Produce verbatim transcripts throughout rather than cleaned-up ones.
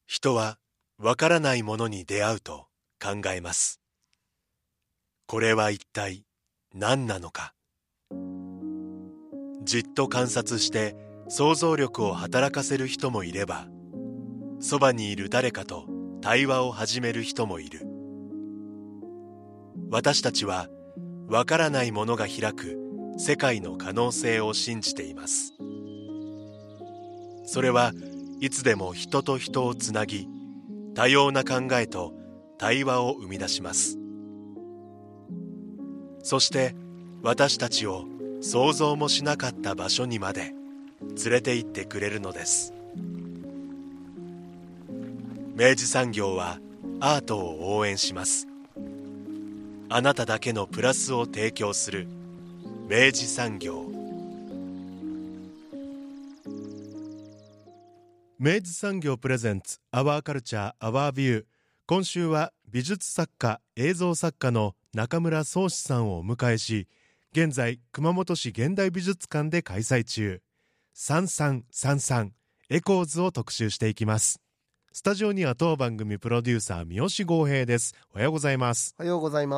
人はわからないものに出会うと考えます。これは一体何なのか。じっと観察して想像力を働かせる人もいれば、そばにいる誰かと対話を始める人もいる。私たちはわからないものが開く世界の可能性を信じています。それはいつでも人と人をつなぎ、多様な考えと対話を生み出します。そして私たちを想像もしなかった場所にまで連れて行ってくれるのです。明治産業はアートを応援します。あなただけのプラスを提供する明治産業。明治産業プレゼンツアワーカルチャーアワービュー。今週は美術作家映像作家の中村宗志さんをお迎えし、現在熊本市現代美術館で開催中さんさんさんさんエコーズを特集していきます。スタジオには当番組プロデューサー三好剛平です。おはようございます。 おはようございます。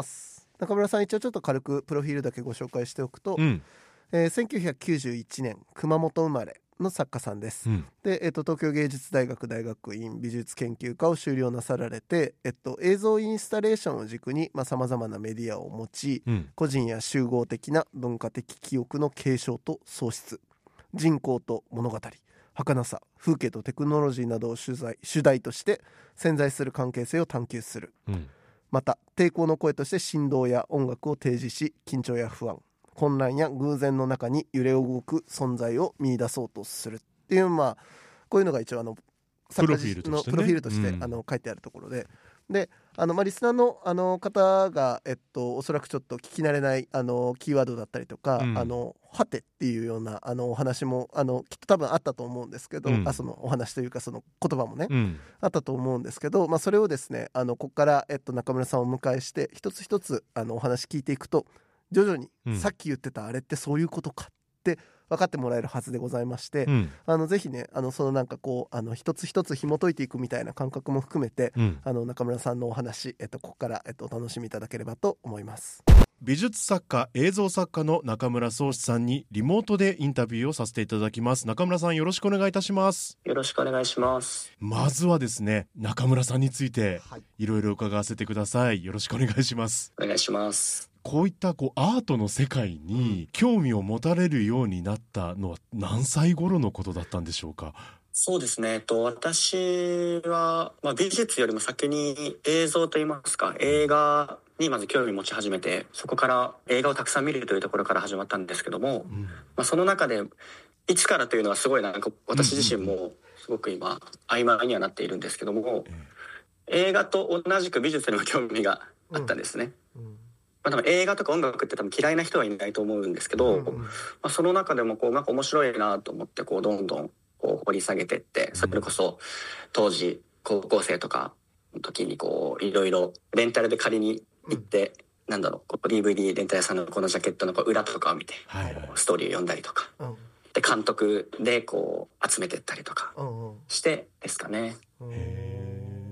中村さん、一応ちょっと軽くプロフィールだけご紹介しておくと、 うんえー、せんきゅうひゃくきゅうじゅういちねん熊本生まれの作家さんです、 うんで、えっと、東京芸術大学大学院美術研究科を修了なさられて、えっと、映像インスタレーションを軸にさまざ、まなメディアを持ち、 うん、 個人や集合的な文化的記憶の継承と創出、人口と物語、儚さ、風景とテクノロジーなどを取材主題として潜在する関係性を探求する、 うん、 また抵抗の声として振動や音楽を提示し、緊張や不安、混乱や偶然の中に揺れ動く存在を見出そうとするっていう、まあこういうのが一応あの作家自身のプロフィールとして、 うん、 あの書いてあるところで、であの、まあ、リスナーの、あの方が、えっと、おそらくちょっと聞き慣れないあのキーワードだったりとか、うん、あのはてっていうようなあのお話もあのきっと多分あったと思うんですけど、うん、あそのお話というかその言葉もね、うん、あったと思うんですけど、まあ、それをですね、あのここから、えっと、中村さんをお迎えして一つ一つあのお話聞いていくと、徐々に、うん、さっき言ってたあれってそういうことかって分かってもらえるはずでございまして、うん、あのぜひね、あのそのなんかこうあの一つ一つ紐解いていくみたいな感覚も含めて、うん、あの中村さんのお話、えっと、ここから、えっと、お楽しみいただければと思います。 美術作家映像作家の中村宗志さんにリモートでインタビューをさせていただきます。中村さん、よろしくお願いいたします。 よろしくお願いします。 まずはですね、中村さんについていろいろ伺わせてください。よろしくお願いします。 お願いします。 こういったこうアートの世界に興味を持たれるようになったのは何歳頃のことだったんでしょうか。 そうですね、えっと、私は、まあ、美術よりも先に映像といいますか、映画にまず興味持ち始めて、そこから映画をたくさん見るというところから始まったんですけども、うん、まあ、その中でいつからというのはすごいなんか私自身もすごく今曖昧にはなっているんですけども、うんうん、映画と同じく美術にも興味があったんですね、うんうん、まあ、多分映画とか音楽って多分嫌いな人はいないと思うんですけど、うんうん、まあ、その中でもこうなんか面白いなと思ってこうどんどんこう掘り下げてって、それこそ当時高校生とかの時にこういろいろレンタルで借りに行って、うん、なんだろう、こう ディーブイディー レンタル屋さんのこのジャケットのこう裏とかを見て、はいはい、ストーリーを読んだりとか、うん、で監督でこう集めてったりとかしてですかね、うんうん、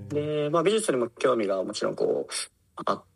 で、まあ、美術にも興味がもちろんこうあって、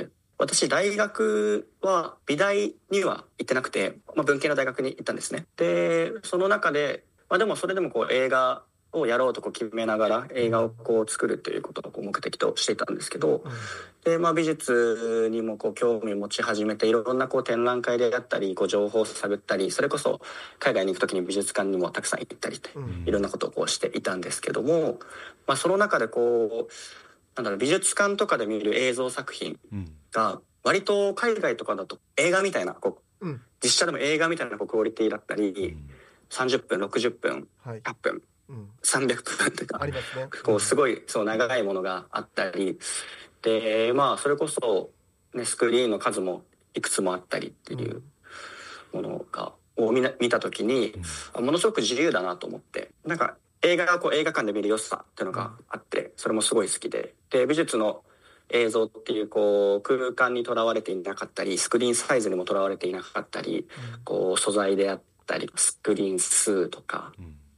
私大学は美大には行ってなくて、まあ、文系の大学に行ったんですね。でその中で、まあ、でもそれでもこう映画をやろうとこう決めながら映画をこう作るということをこう目的としていたんですけど、うん、で、まあ、美術にもこう興味を持ち始めて、いろんなこう展覧会であったりこう情報を探ったり、それこそ海外に行く時に美術館にもたくさん行ったりって、うん、いろんなことをこうしていたんですけども、まあ、その中でこうなんだろう、美術館とかで見る映像作品が割と海外とかだと映画みたいなこう、うん、実写でも映画みたいなこうクオリティだったり、うん、さんじゅっぷんろくじゅっぷん、はい、ひゃっぷん、うん、さんびゃくふんとかありますね、こうすごいそう長いものがあったりで、まあそれこそ、ね、スクリーンの数もいくつもあったりっていうものが、を 見, 見た時に、うん、ものすごく自由だなと思って、なんか映画がこう映画館で見る良さっていうのがあって、それもすごい好きで、で美術の映像っていうこう空間にとらわれていなかったり、スクリーンサイズにもとらわれていなかったり、うん、こう素材であったりスクリーン数とか、うん、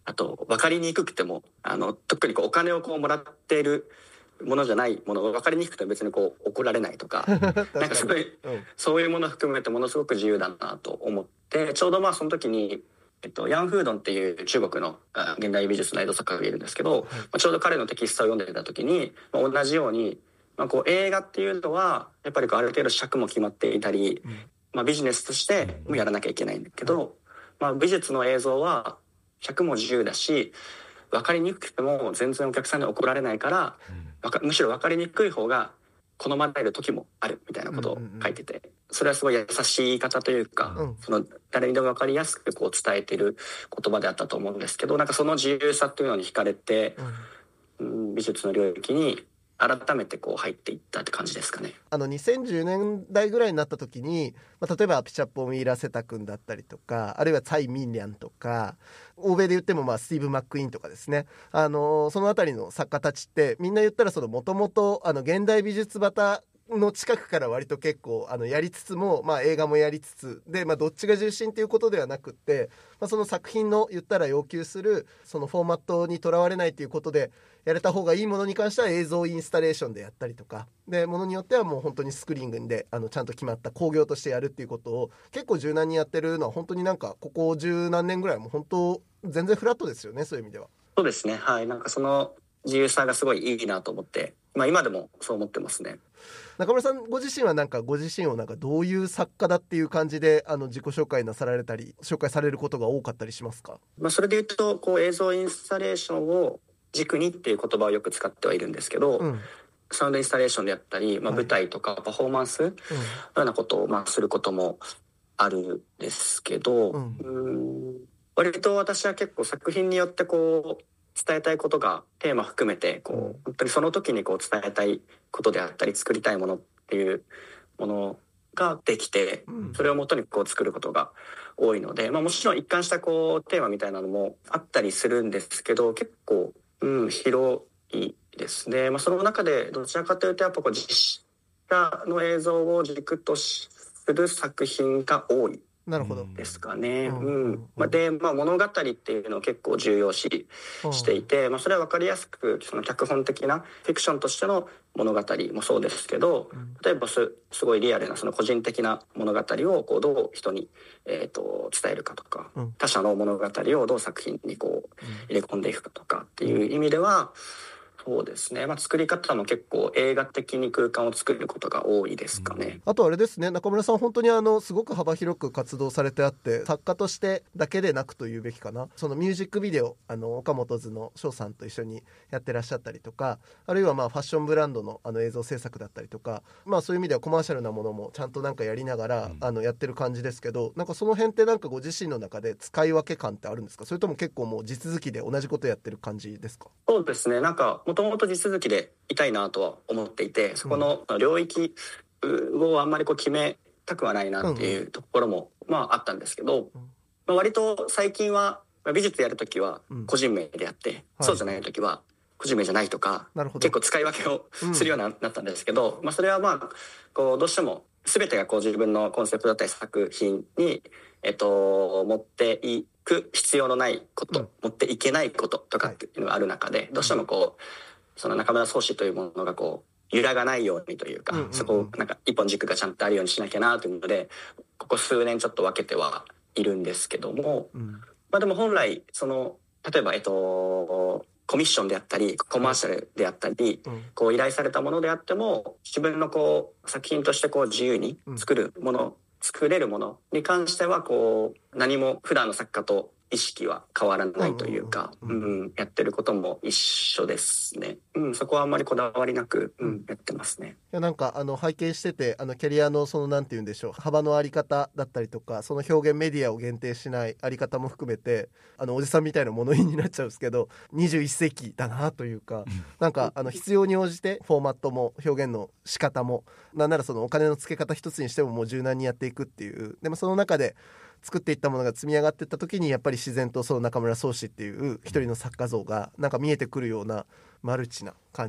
あと分かりにくくてもあの特にこうお金をこうもらっているものじゃないものが分かりにくくても別にこう怒られないとかなんかすごい、うん、そういうものを含めてものすごく自由だなと思って、ちょうどまあその時に、えっと、ヤン・フードンっていう中国の現代美術の映像作家がいるんですけど、はい、ちょうど彼のテキストを読んでた時に、まあ、同じように、まあ、こう映画っていうのはやっぱりこうある程度尺も決まっていたり、うんまあ、ビジネスとしてもやらなきゃいけないんだけど、うんまあ、美術の映像は尺も自由だし分かりにくくても全然お客さんに怒られないから、うん、むしろ分かりにくい方が好まれる時もあるみたいなことを書いてて、うんうんうん、それはすごい優しい言い方というか、うん、その誰にでも分かりやすくこう伝えている言葉であったと思うんですけど、なんかその自由さというのに惹かれて、うん、美術の領域に改めてこう入っていったって感じですかね。 あのにせんじゅうねんだいぐらいになった時に、まあ、例えばピチャポン・ウィーラ・セタ君だったりとか、あるいはツァイ・ミンリャンとか、欧米で言ってもまあスティーブ・マック・イーンとかですね、あのー、そのあたりの作家たちってみんな言ったらもともと現代美術旗の近くから割と結構あのやりつつも、まあ、映画もやりつつで、まあ、どっちが重心ということではなくって、まあ、その作品の言ったら要求するそのフォーマットにとらわれないということでやれた方がいいものに関しては映像インスタレーションでやったりとかで、ものによってはもう本当にスクリーニングであのちゃんと決まった興行としてやるっていうことを結構柔軟にやってるのは本当になんかここ十何年ぐらいも本当全然フラットですよね、そういう意味では。 そうですね、はい、なんかその自由さがすごいいいなと思って、まあ、今でもそう思ってますね。 中村さんご自身はなんかご自身をなんかどういう作家だっていう感じであの自己紹介なさられたり紹介されることが多かったりしますか？ まあ、それで言うとこう映像インスタレーションを軸にっていう言葉をよく使ってはいるんですけど、うん、サウンドインスタレーションであったり、まあ、舞台とかパフォーマンスのようなことをまあすることもあるんですけど、うん、うーん割と私は結構作品によってこう伝えたいことがテーマ含めてこう、うん、本当にその時にこう伝えたいことであったり作りたいものっていうものができて、うん、それをもとにこう作ることが多いので、まあ、もちろん一貫したこうテーマみたいなのもあったりするんですけど結構、うん、広いですね。まあ、その中でどちらかというとやっぱこう実写の映像を軸とする作品が多いなるほどですかね。うんうんまあ、で、まあ、物語っていうのを結構重要視していて、まあ、それは分かりやすくその脚本的なフィクションとしての物語もそうですけど、例えば す, すごいリアルなその個人的な物語をこうどう人に、えー、と伝えるかとか、うん、他者の物語をどう作品にこう入れ込んでいくかとかっていう意味では、そうですね、まあ、作り方も結構映画的に空間を作ることが多いですかね、 うん、あとあれですね、中村さん本当にあのすごく幅広く活動されてあって作家としてだけでなくというべきかな、そのミュージックビデオあの岡本図の翔さんと一緒にやってらっしゃったりとか、あるいはまあファッションブランド の, あの映像制作だったりとか、まあ、そういう意味ではコマーシャルなものもちゃんとなんかやりながら、うん、あのやってる感じですけど、なんかその辺ってなんかご自身の中で使い分け感ってあるんですか？それとも結構もう地続きで同じことやってる感じですか？ そうですね、なんかもともと地続きでいたいなとは思っていて、そこの領域をあんまりこう決めたくはないなっていうところもまああったんですけど、まあ、割と最近は美術やるときは個人名でやって、うんはい、そうじゃないときは個人名じゃないとか結構使い分けをするようになったんですけど、うんまあ、それはまあこうどうしても全てがこう自分のコンセプトだったり作品に、えっと、持っていく必要のないこと、うん、持っていけないこととかっていうのがある中で、はい、どうしてもこうその中村宗師というものがこう揺らがないようにというか、うんうんうん、そこをなんか一本軸がちゃんとあるようにしなきゃなというのでここ数年ちょっと分けてはいるんですけども、うんまあ、でも本来その例えばえっとコミッションであったりコマーシャルであったり、うん、こう依頼されたものであっても自分のこう作品としてこう自由に作るもの、うん、作れるものに関してはこう何も普段の作家と意識は変わらないというか、うんうんうん、やってることも一緒ですね、うん、そこはあんまりこだわりなく、うん、やってますね。 いやなんかあの拝見しててあのキャリアのそのなんて言うんでしょう幅のあり方だったりとかその表現メディアを限定しないあり方も含めてあのおじさんみたいな物言いになっちゃうんですけどにじゅういっ世紀だなというかなんかあの必要に応じてフォーマットも表現の仕方もなんならそのお金の付け方一つにしてももう柔軟にやっていくっていうでもその中で作っていったものが積み上がっていった時にやっぱり自然とその中村宗師っていう一人の作家像がなんか見えてくるようなマルチな感じ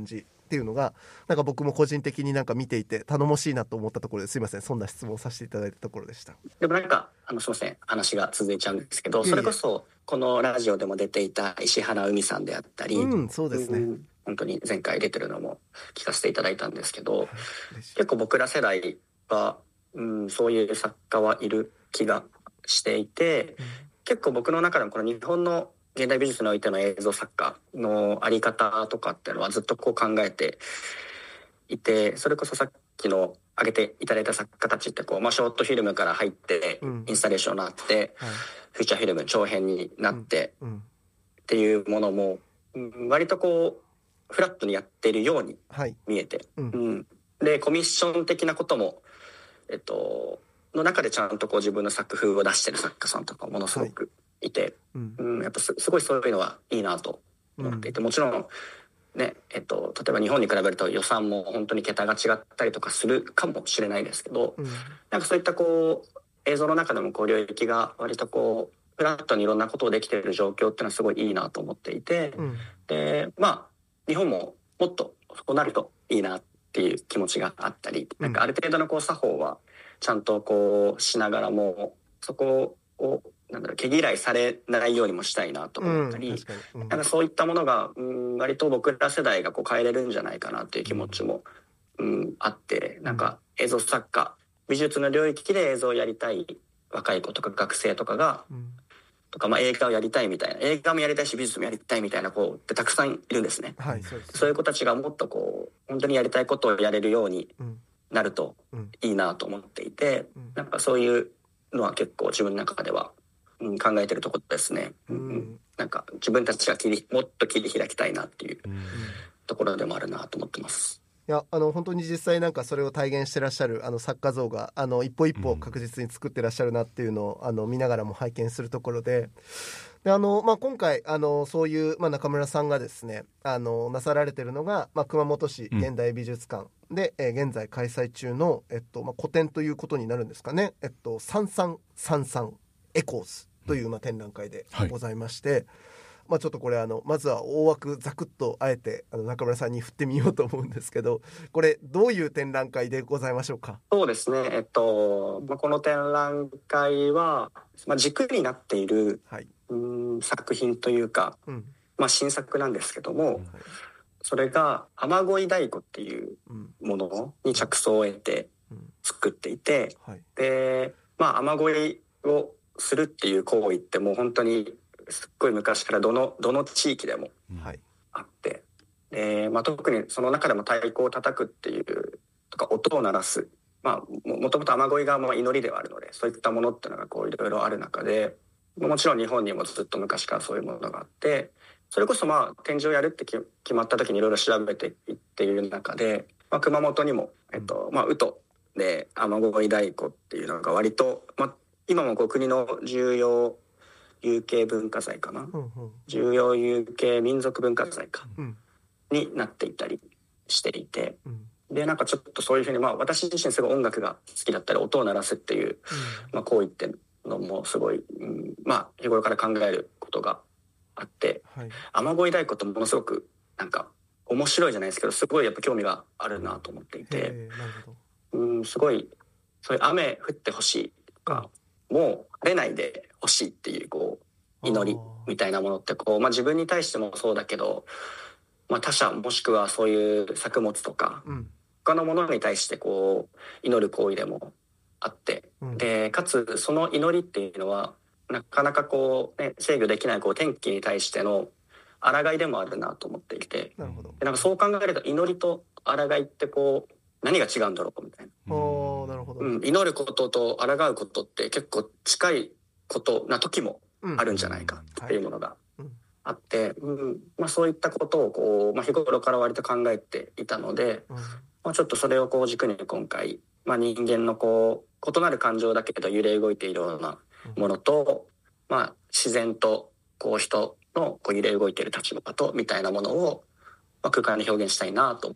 っていうのがなんか僕も個人的になんか見ていて頼もしいなと思ったところですいません、そんな質問させていただいたところでした。 でもなんかあのすいません話が続いちゃうんですけど、それこそこのラジオでも出ていた石原海さんであったり、 うん、そうですね、うん、 本当に前回出てるのも聞かせていただいたんですけど、はい、結構僕ら世代は、うん、そういう作家はいる気がしていて、うん、結構僕の中でもこの日本の現代美術においての映像作家のあり方とかっていうのはずっとこう考えていて、それこそさっきの挙げていただいた作家たちってこう、まあ、ショートフィルムから入ってインスタレーションになって、うん、はい、フューチャーフィルム長編になってっていうものも、うん、割とこうフラットにやってるように見えて、はい、うんうん、でコミッション的なことも、えっと、の中でちゃんとこう自分の作風を出してる作家さんとかものすごくいて、はい、うんうん、やっぱ す, すごいそういうのはいいなと思っていて、うん、もちろんね、えっと、例えば日本に比べると予算も本当に桁が違ったりとかするかもしれないですけど、うん、なんかそういったこう映像の中でもこう領域が割とこうフラットにいろんなことをできている状況っていうのはすごいいいなと思っていて、うん、でまあ日本ももっとそうなるといいなっていう気持ちがあったり、なんかある程度のこう作法はちゃんとこうしながらもそこをなんだろう毛嫌いされないようにもしたいなと思ったり、うんうん、なんかそういったものが、うん、割と僕ら世代がこう変えれるんじゃないかなっていう気持ちも、うんうん、あって、なんか映像作家美術の領域で映像をやりたい若い子とか学生とかが、うん、とかまあ映画をやりたいみたいな、映画もやりたいし美術もやりたいみたいな子ってたくさんいるんですね、はい、そうですね。そういう子たちがもっとこう本当にやりたいことをやれるようになるといいなと思っていて、うん、なんかそういうのは結構自分の中では、うん、考えてるところですね、うんうん、なんか自分たちが切りもっと切り開きたいなっていうところでもあるなと思ってます。 いやあの本当に実際なんかそれを体現してらっしゃるあの作家像があの一歩一歩確実に作ってらっしゃるなっていうのを、うん、あの見ながらも拝見するところで、であの、まあ、今回あのそういう、まあ、中村さんがですねあのなさられてるのが、まあ、熊本市現代美術館で、うん、えー、現在開催中の、えっとまあ、個展ということになるんですかね、えっと、さんさんさんさんエコーズという、まあ、展覧会でございまして、はい、まあ、ちょっとこれあのまずは大枠ざくっとあえてあの中村さんに振ってみようと思うんですけど、これどういう展覧会でございましょうか。 そうですね、えっとまあ、この展覧会は、まあ、軸になっている、はい、うん作品というか、うん、まあ、新作なんですけども、うん、はい、それが雨乞い太鼓っていうものに着想を得て作っていて、うん、はい、でまあ雨乞いをするっていう行為ってもう本当にすっごい昔からどのどの地域でもあって、で、まあ、特にその中でも太鼓を叩くっていうとか音を鳴らす、まあ、もともと雨乞いがまあ祈りではあるのでそういったものっていうのがこういろいろある中で、もちろん日本にもずっと昔からそういうものがあって、それこそまあ展示をやるって決まった時にいろいろ調べていっている中で、まあ、熊本にも、えっとまあ、宇土で雨乞い太鼓っていうのが割と、まあ、今もこう国の重要有形文化財かな、うんうん、重要有形民族文化財か、うん、になっていたりしていて、うん、でなんかちょっとそういうふうに、まあ、私自身すごい音楽が好きだったり音を鳴らすっていう、うん、まあ、行為っていうのもすごい、うん、まあ日頃から考えることがあって、はい、雨乞い太鼓ってものすごくなんか面白いじゃないですけどすごいやっぱ興味があるなと思っていて、なるほど、うん、すごいそういう雨降ってほしいとか、うん、もう晴れないでほしいっていうこう祈りみたいなものってこう、まあ、自分に対してもそうだけど、まあ、他者もしくはそういう作物とか、うん、他のものに対してこう祈る行為でもあって、うん、でかつその祈りっていうのはなかなかこう、ね、制御できないこう天気に対しての抗いでもあるなと思っていて、なるほど。でなんかそう考えると祈りと抗いってこう何が違うんだろうみたいな。 おー、なるほど。 うん、祈ることと抗うことって結構近いことな時もあるんじゃないかっていうものがあって、うんうん、まあ、そういったことをこう、まあ、日頃から割と考えていたので、うん、まあ、ちょっとそれをこう軸に今回、まあ、人間のこう異なる感情だけど揺れ動いているようなものと、うん、まあ、自然とこう人のこう揺れ動いている立場とみたいなものを、まあ、空間で表現したいなと思って 、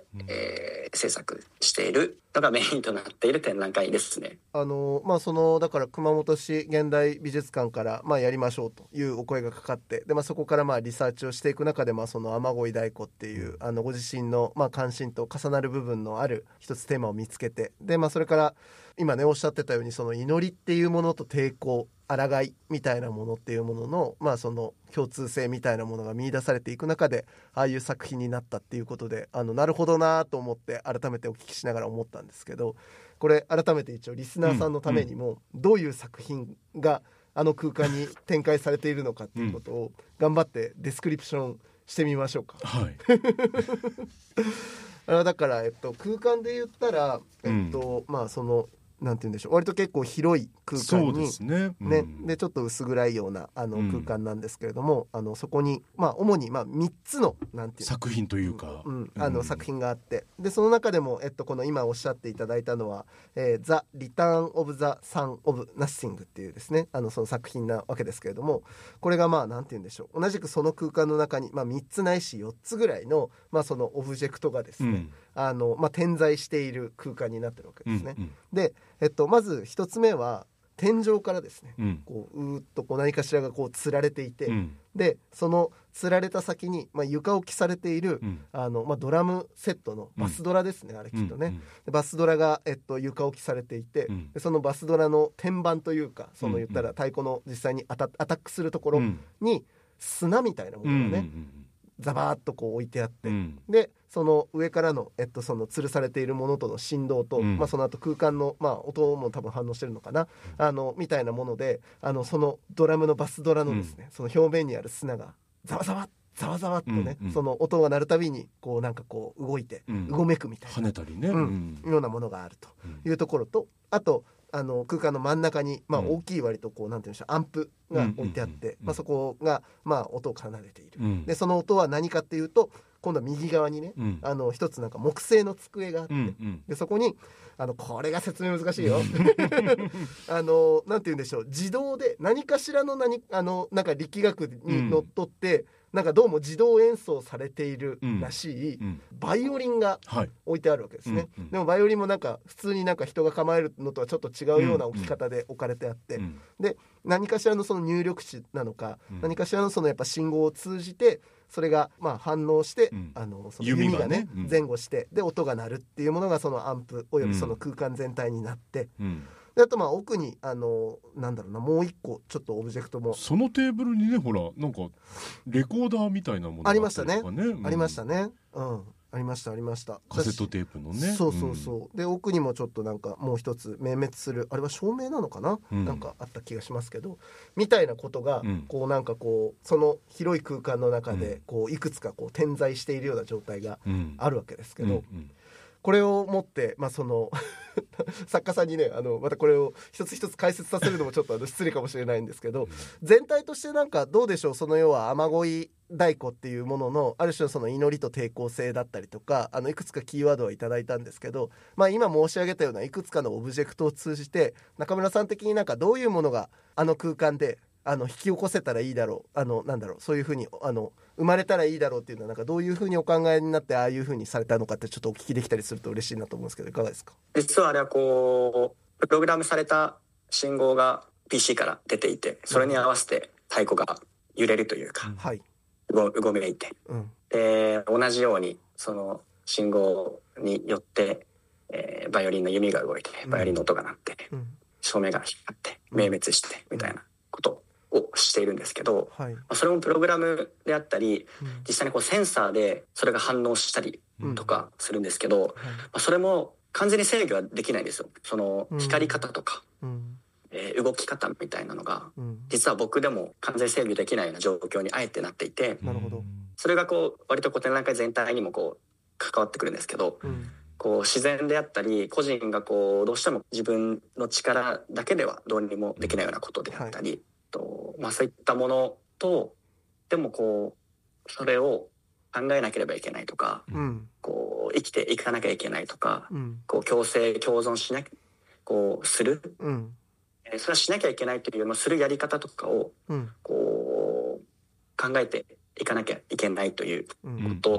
うんえー制作しているのがメインとなっている展覧会ですね。 あのまあそのだから熊本市現代美術館からまあやりましょうというお声がかかって、で、まあ、そこからまあリサーチをしていく中で、まあその雨乞い太鼓っていうあのご自身のまあ関心と重なる部分のある一つテーマを見つけて、で、まあそれから今ねおっしゃってたように、その祈りっていうものと抵抗、抗いみたいなものっていうもののまあその共通性みたいなものが見出されていく中で、ああいう作品になったっていうことで、あのなるほどなと思って改めてお聞きしながら思ったんですけど、これ改めて一応リスナーさんのためにもどういう作品があの空間に展開されているのかっていうことを頑張ってデスクリプションしてみましょうか。 はい。 あのだから、えっと、空間で言ったら、えっとまあそのなんて言うんでしょう、割と結構広い空間にそうですね、うんね、でちょっと薄暗いようなあの空間なんですけれども、うん、あのそこに、まあ、主にまあみっつのなんていう作品というか、 うん、あの作品があって、でその中でも、えっと、この今おっしゃっていただいたのは「えー、ザ・リターン・オブ・ザ・サン・オブ・ナッシング」っていうですね、あのその作品なわけですけれども、これがまあなんて言うんでしょう、同じくその空間の中に、まあ、みっつないしよっつぐらいの、まあ、そのオブジェクトがですね、うん、あのまあ、点在している空間になってるわけですね、うんうん、で、えっと、まず一つ目は天井からですね、うん、こううーっとこう何かしらがこう吊られていて、うん、でその吊られた先に、まあ、床置きされている、うん、あのまあ、ドラムセットのバスドラですね、うん、あれきっとね、うんうん、でバスドラが、えっと、床置きされていて、うん、でそのバスドラの天板というか、その言ったら太鼓の実際にアタ、アタックするところに砂みたいなものがね、うんうんうん、ザバーッとこう置いてあって、うん、でその上からの、えっと、その吊るされているものとの振動と、うん、まあ、その後空間の、まあ、音も多分反応してるのかな、うん、あのみたいなもので、あのそのドラムのバスドラのですね、うん、その表面にある砂がザワザワザワザワっとね、うんうん、その音が鳴るたびにこうなんかこう動いて、うん、うごめくみたいな跳ねたりね、 うんうん、ようなものがあるというところと、あとあの空間の真ん中に、まあ、大きい割とこうなんていうんでしょう、アンプが置いてあって、まあ、そこが、まあ、音を奏でている、うん、でその音は何かっていうと、今度は右側にね、うん、あの一つなんか木製の机があって、うんうん、でそこにあのこれが説明難しいよあのなんて言うんでしょう、自動で何かしらの何あのなんか力学にのっとって、うん、なんかどうも自動演奏されているらしい、うん、バイオリンが置いてあるわけですね、はい、うんうん、でもバイオリンもなんか普通になんか人が構えるのとはちょっと違うような置き方で置かれてあって、うんうん、で何かしらのその入力値なのか、うん、何かしらのそのやっぱ信号を通じてそれがまあ反応して、うん、あのその弓がね、うん、前後してで音が鳴るっていうものがそのアンプおよびその空間全体になって、うん、であとまあ奥にあのなんだろうな、もう一個ちょっとオブジェクトもそのテーブルにね、ほらなんかレコーダーみたいなものがありましたね、 うん、 ありましたね、うん、ありましたありました、 カセットテープのね、 そうそうそう、うん、で奥にもちょっとなんかもう一つ明滅するあれは照明なのかな、うん、なんかあった気がしますけど、みたいなことが、うん、こうなんかこうその広い空間の中でこういくつかこう点在しているような状態があるわけですけど、うんうんうん、これをもって、まあ、その作家さんにね、あのまたこれを一つ一つ解説させるのもちょっとあの失礼かもしれないんですけど、全体としてなんかどうでしょう、その要は雨乞い太鼓っていうもののある種のその祈りと抵抗性だったりとか、あのいくつかキーワードをいただいたんですけど、まあ、今申し上げたようないくつかのオブジェクトを通じて中村さん的になんかどういうものがあの空間であの引き起こせたらいいだろう、あのなんだろう、そういうふうにあの生まれたらいいだろうっていうのはなんかどういうふうにお考えになってああいうふうにされたのかってちょっとお聞きできたりすると嬉しいなと思うんですけど、いかがですか？ 実はあれはこうプログラムされた信号が ピーシー から出ていて、それに合わせて太鼓が揺れるというか、うん、はい、うご、うごめいて、うん、で同じようにその信号によって、えー、バイオリンの弓が動いてバイオリンの音が鳴って、うん、照明が光って明滅して、みたいなことをしているんですけど、はい、それもプログラムであったり、うん、実際にこうセンサーでそれが反応したりとかするんですけど、うん、はい、まあ、それも完全に制御はできないんですよ。その光り方とか、うん、えー、動き方みたいなのが、うん、実は僕でも完全制御できないような状況にあえてなっていて、なるほど、それがこう割とこう展覧会全体にもこう関わってくるんですけど、うん、こう自然であったり個人がこうどうしても自分の力だけではどうにもできないようなことであったり、はい、とまあ、そういったものとでもこうそれを考えなければいけないとか、うん、こう生きていかなきゃいけないとか、うん、こう共生共存しなこうする、うん、えー、それはしなきゃいけないというよりもするやり方とかを、うん、こう考えていかなきゃいけないということ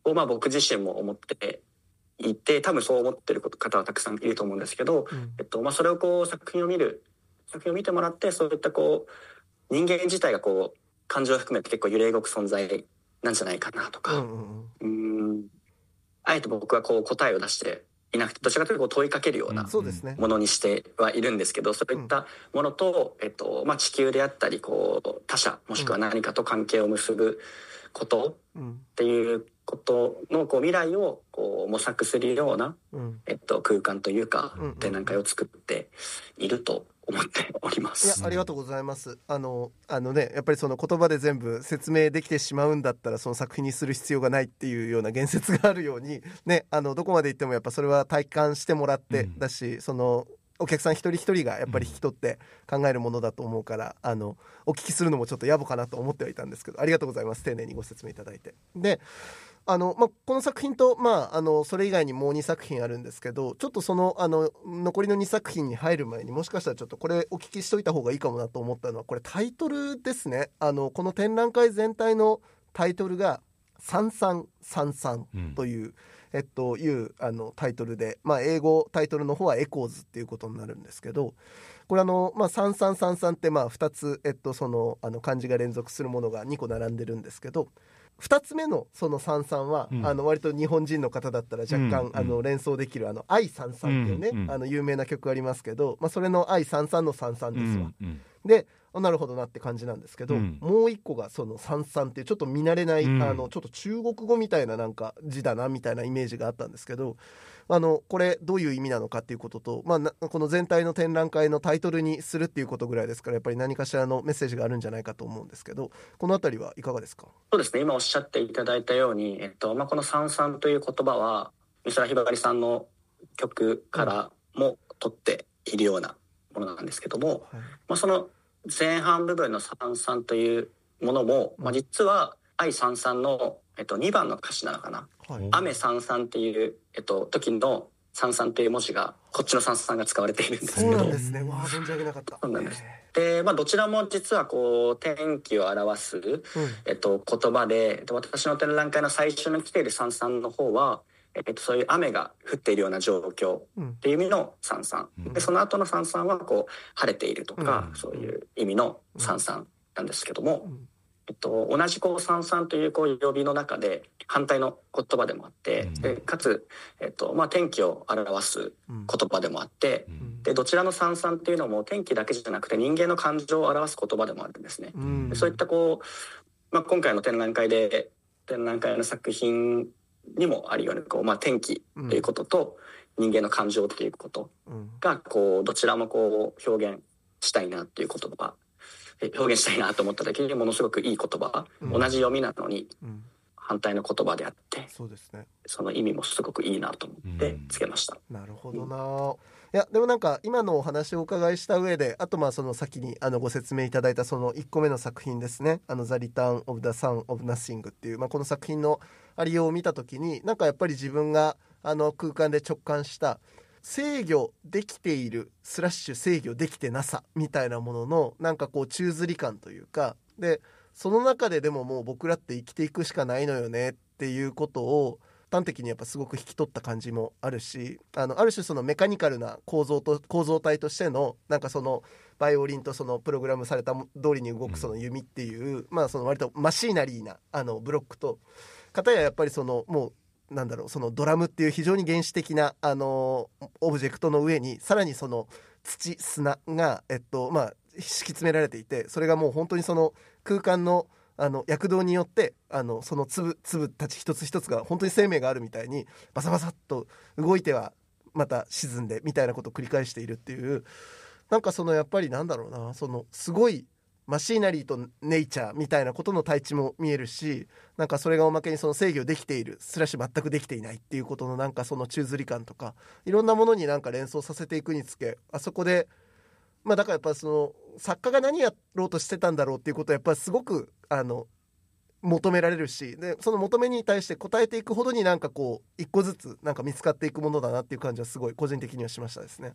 をまあ僕自身も思っていて、多分そう思ってる方はたくさんいると思うんですけど、 うんえっとまあ、それをこう作品を見る作品を見てもらって、そういったこう人間自体がこう感情を含めて結構揺れ動く存在なんじゃないかなとか、 うんうんうーんあえて僕はこう答えを出していなくて、どちらかというとこう問いかけるようなそうですね。 ものにしてはいるんですけど、そういったものと、えっとまあ、地球であったりこう他者もしくは何かと関係を結ぶことうんっていうことのこう未来をこう模索するような、 うんえっと、空間というかうんうん展覧会を作っていると思っておりまいやす。 ありがとうございます。あのあのねやっぱりその言葉で全部説明できてしまうんだったらその作品にする必要がないっていうような言説があるようにね、あのどこまで行ってもやっぱそれは体感してもらってだし、そのお客さん一人一人がやっぱり引き取って考えるものだと思うから、あのお聞きするのもちょっと野暮かなと思ってはいたんですけど、ありがとうございます。丁寧にご説明いただいて。であのまあ、この作品と、まあ、あのそれ以外にもうにさく品あるんですけど、ちょっとそのあの残りのにさく品に入る前にもしかしたらちょっとこれお聞きしといた方がいいかもなと思ったのは、これタイトルですね。あのこの展覧会全体のタイトルがさんさんさんさんという、うんえっと、いうあのタイトルで、まあ、英語タイトルの方はエコーズっていうことになるんですけど、これあの、まあ、さんさんさんさんってまあふたつ、えっと、そのあの漢字が連続するものがにこ並んでるんですけど、ふたつめのそのさんさんは、うん、あの割と日本人の方だったら若干、うん、あの連想できるあの愛さんさんっていうね、うん、あの有名な曲ありますけど、まあ、それの愛さんさんのさんさんですわ、うん、でなるほどなって感じなんですけど、うん、もう一個がそのさんさんっていうちょっと見慣れない、うん、あのちょっと中国語みたいななんか字だなみたいなイメージがあったんですけど、あのこれどういう意味なのかっていうことと、まあ、この全体の展覧会のタイトルにするっていうことぐらいですから、やっぱり何かしらのメッセージがあるんじゃないかと思うんですけど、このあたりはいかがですか？ そうですね、今おっしゃっていただいたように、えっとまあ、このさんさんという言葉は美空ひばりさんの曲からも取っているようなものなんですけども、うんはいまあ、その前半部分のさんさんというものも、まあ、実は愛さんさんの、えっと、にばんの歌詞なのかな、はい、雨さんさんっていう、えっと、時のさんさんっていう文字がこっちのさんさんが使われているんですけど。 そうなんですね。わあ存じ上げなかった。 そうなんです。で、まあ、どちらも実はこう天気を表す、うんえっと、言葉で、私の展覧会の最初に来ているさんさんの方はえっと、そういう雨が降っているような状況っていう意味のさんさん、うん、でその後のさんさんはこう晴れているとか、うん、そういう意味のさんさんなんですけども、うんえっと、同じこうさんさんというこう呼びの中で反対の言葉でもあって、うん、でかつ、えっとまあ、天気を表す言葉でもあって、うん、でどちらのさんさんっていうのも天気だけじゃなくて人間の感情を表す言葉でもあるんですね、うん、でそういったこう、まあ、今回の展覧会で展覧会の作品にもあるようにこう、まあ、天気ということと人間の感情ということがこうどちらもこう表現したいなっていう言葉表現したいなと思った時にものすごくいい言葉、うん、同じ読みなのに反対の言葉であって、 そうですね、 その意味もすごくいいなと思ってつけました、 うん、なるほどな、うんいやでもなんか今のお話をお伺いした上で、あとまあその先にあのご説明いただいたそのいっこめの作品ですね、あの The Return of the Son of Nothing っていう、まあ、この作品のありようを見た時に、なんかやっぱり自分があの空間で直感した制御できているスラッシュ制御できてなさみたいなもののなんかこう宙づり感というかで、その中ででももう僕らって生きていくしかないのよねっていうことを端的にやっぱすごく引き取った感じもあるし、あのある種そのメカニカルな構造と構造体としてのなんかそのバイオリンとそのプログラムされた通りに動くその弓っていう、うん、まあその割とマシーナリーなあのブロックと片ややっぱりそのもうなんだろうそのドラムっていう非常に原始的なあのオブジェクトの上にさらにその土砂がえっとまあ敷き詰められていて、それがもう本当にその空間のあの躍動によってあのその粒粒たち一つ一つが本当に生命があるみたいにバサバサっと動いてはまた沈んでみたいなことを繰り返しているっていう、なんかそのやっぱりなんだろうな、そのすごいマシーナリーとネイチャーみたいなことの対峙も見えるし、なんかそれがおまけにその制御できているスラッシュ全くできていないっていうことのなんかその宙づり感とかいろんなものになんか連想させていくにつけ、あそこでまあだからやっぱその作家が何やろうとしてたんだろうっていうことはやっぱりすごくあの求められるし、でその求めに対して応えていくほどになんかこう一個ずつなんか見つかっていくものだなっていう感じはすごい個人的にはしましたですね。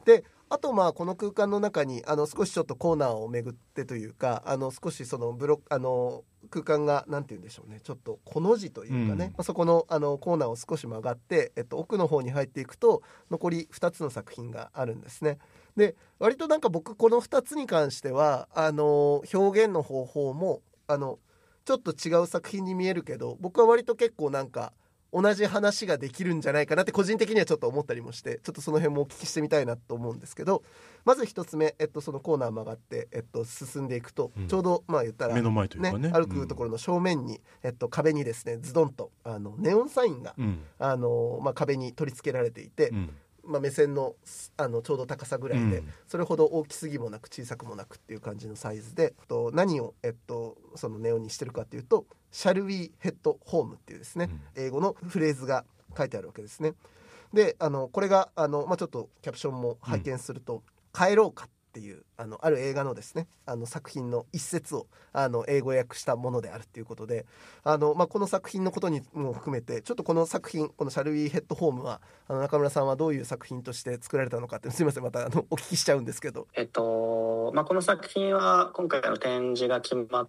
であとまあこの空間の中にあの少しちょっとコーナーを巡ってというか、あの少しそのブロあの空間がなんて言うんでしょうね、ちょっとこの字というかね、うん、まあ、そこのあのコーナーを少し曲がって、えっと、奥の方に入っていくと残りふたつの作品があるんですね。で割となんか僕このふたつに関してはあの表現の方法もあのちょっと違う作品に見えるけど、僕は割と結構なんか同じ話ができるんじゃないかなって個人的にはちょっと思ったりもして、ちょっとその辺もお聞きしてみたいなと思うんですけど、まず一つ目、えっと、そのコーナー曲がって、えっと、進んでいくと、うん、ちょうどまあ言ったら、 目の前というかね、 歩くところの正面に、うん、えっと、壁にですねズドンとあのネオンサインが、うん、あのまあ、壁に取り付けられていて、うん、まあ、目線 の, あのちょうど高さぐらいで、うん、それほど大きすぎもなく小さくもなくっていう感じのサイズで、と何を、えっと、そのネオンにしてるかっていうとShall we head home っていうですね、うん、英語のフレーズが書いてあるわけですね。であのこれがあの、まあ、ちょっとキャプションも拝見すると、うん、帰ろうかっていうあのある映画のですねあの作品の一節をあの英語訳したものであるっていうことで、あの、まあ、この作品のことにも含めてちょっとこの作品このShall we head homeはあの中村さんはどういう作品として作られたのかって、すいませんまたあのお聞きしちゃうんですけど、 えっとまあ、この作品は今回の展示が決まって、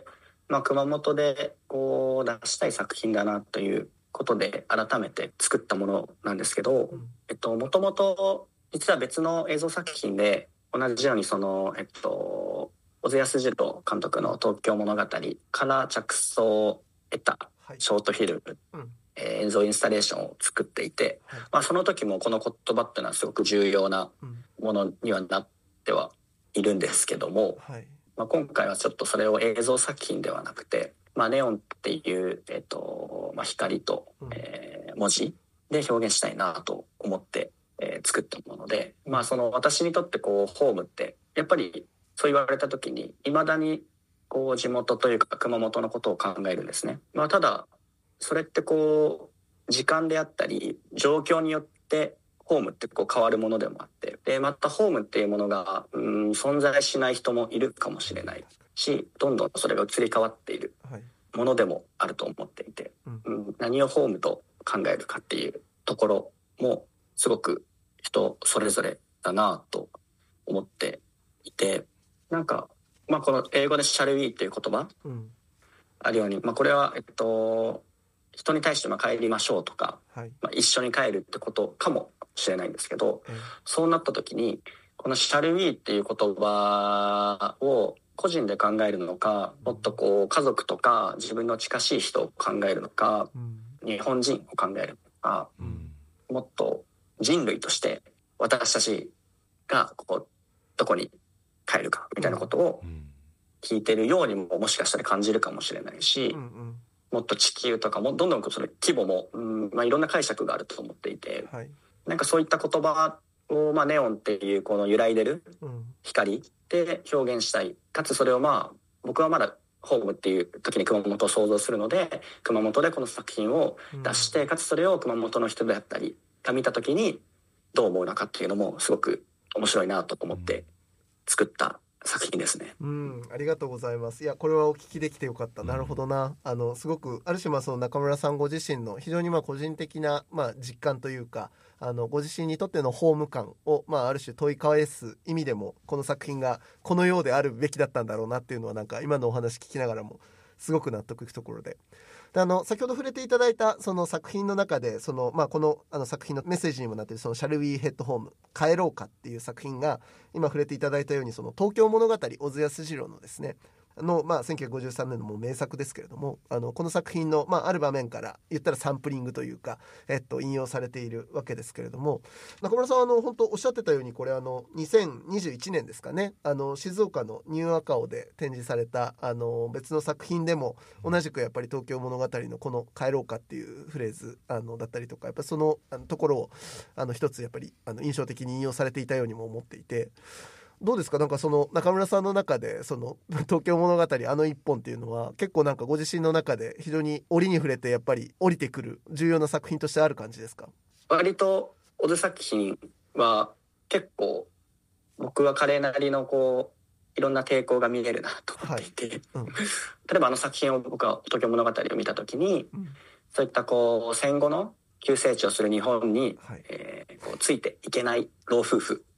まあ、熊本でこう出したい作品だなということで改めて作ったものなんですけど、うん、えっと、もともと実は別の映像作品で同じようにその、えっと、小津安二郎監督の東京物語から着想を得たショートフィルム、はい、うん、えー、映像インスタレーションを作っていて、はい、まあ、その時もこの言葉っていうのはすごく重要なものにはなってはいるんですけども、はい、まあ、今回はちょっとそれを映像作品ではなくて、まあ、ネオンっていう、えーとまあ、光と、うん、えー、文字で表現したいなと思って、えー、作ったもので、まあ、その私にとってこうホームってやっぱりそう言われた時に未だにこう地元というか熊本のことを考えるんですね。まあ、ただそれってこう時間であったり状況によってホームってこう変わるものでもあって、でまたホームっていうものがうーん存在しない人もいるかもしれないし、どんどんそれが移り変わっているものでもあると思っていて、はい、うん、何をホームと考えるかっていうところもすごく人それぞれだなと思っていて、なんか、まあ、この英語でShall weっていう言葉、うん、あるように、まあ、これは、えっと、人に対してまあ帰りましょうとか、はい、まあ、一緒に帰るってことかもしれないんですけど、うん、そうなった時にこのShall weっていう言葉を個人で考えるのか、もっとこう家族とか自分の近しい人を考えるのか、うん、日本人を考えるのか、うん、もっと人類として私たちがここどこに帰るかみたいなことを聞いてるようにももしかしたら感じるかもしれないし、うんうん、もっと地球とかもどんどんその規模も、うん、まあ、いろんな解釈があると思っていて、はい、なんかそういった言葉を、まあ、ネオンっていうこの揺らいでる光で表現したい、かつそれをまあ僕はまだホームっていう時に熊本を想像するので、熊本でこの作品を出して、うん、かつそれを熊本の人であったりが見た時にどう思うのかっていうのもすごく面白いなと思って作った作品ですね。 うん、ありがとうございます。いやこれはお聞きできてよかった。なるほどな。あのすごくある種まあその中村さんご自身の非常にまあ個人的なまあ実感というか、あのご自身にとってのホーム感をまあある種問い返す意味でもこの作品がこのようであるべきだったんだろうなっていうのはなんか今のお話聞きながらもすごく納得いくところで。であの先ほど触れていただいたその作品の中でその、まあ、この、あの作品のメッセージにもなっているそのShall we head home 帰ろうかっていう作品が今触れていただいたようにその東京物語小津安二郎のですねの、まあ、せんきゅうひゃくごじゅうさんねんのもう名作ですけれども、あのこの作品の、まあ、ある場面から言ったらサンプリングというか、えっと、引用されているわけですけれども、中村さんはあの本当おっしゃってたようにこれあのにせんにじゅういちねんですかね、あの静岡のニューアカオで展示されたあの別の作品でも同じくやっぱり東京物語のこの帰ろうかっていうフレーズあのだったりとか、やっぱりその、あのところをあの一つやっぱりあの印象的に引用されていたようにも思っていて、どうですか、なんかその中村さんの中でその東京物語あの一本っていうのは結構なんかご自身の中で非常に折に触れてやっぱり降りてくる重要な作品としてある感じですか？ 割と小津作品は結構僕は彼なりのこういろんな抵抗が見れるなと思っていて、はい、うん、例えばあの作品を僕は東京物語を見た時に、うん、そういったこう戦後の急成長する日本に、はい、えー、こうついていけない老夫婦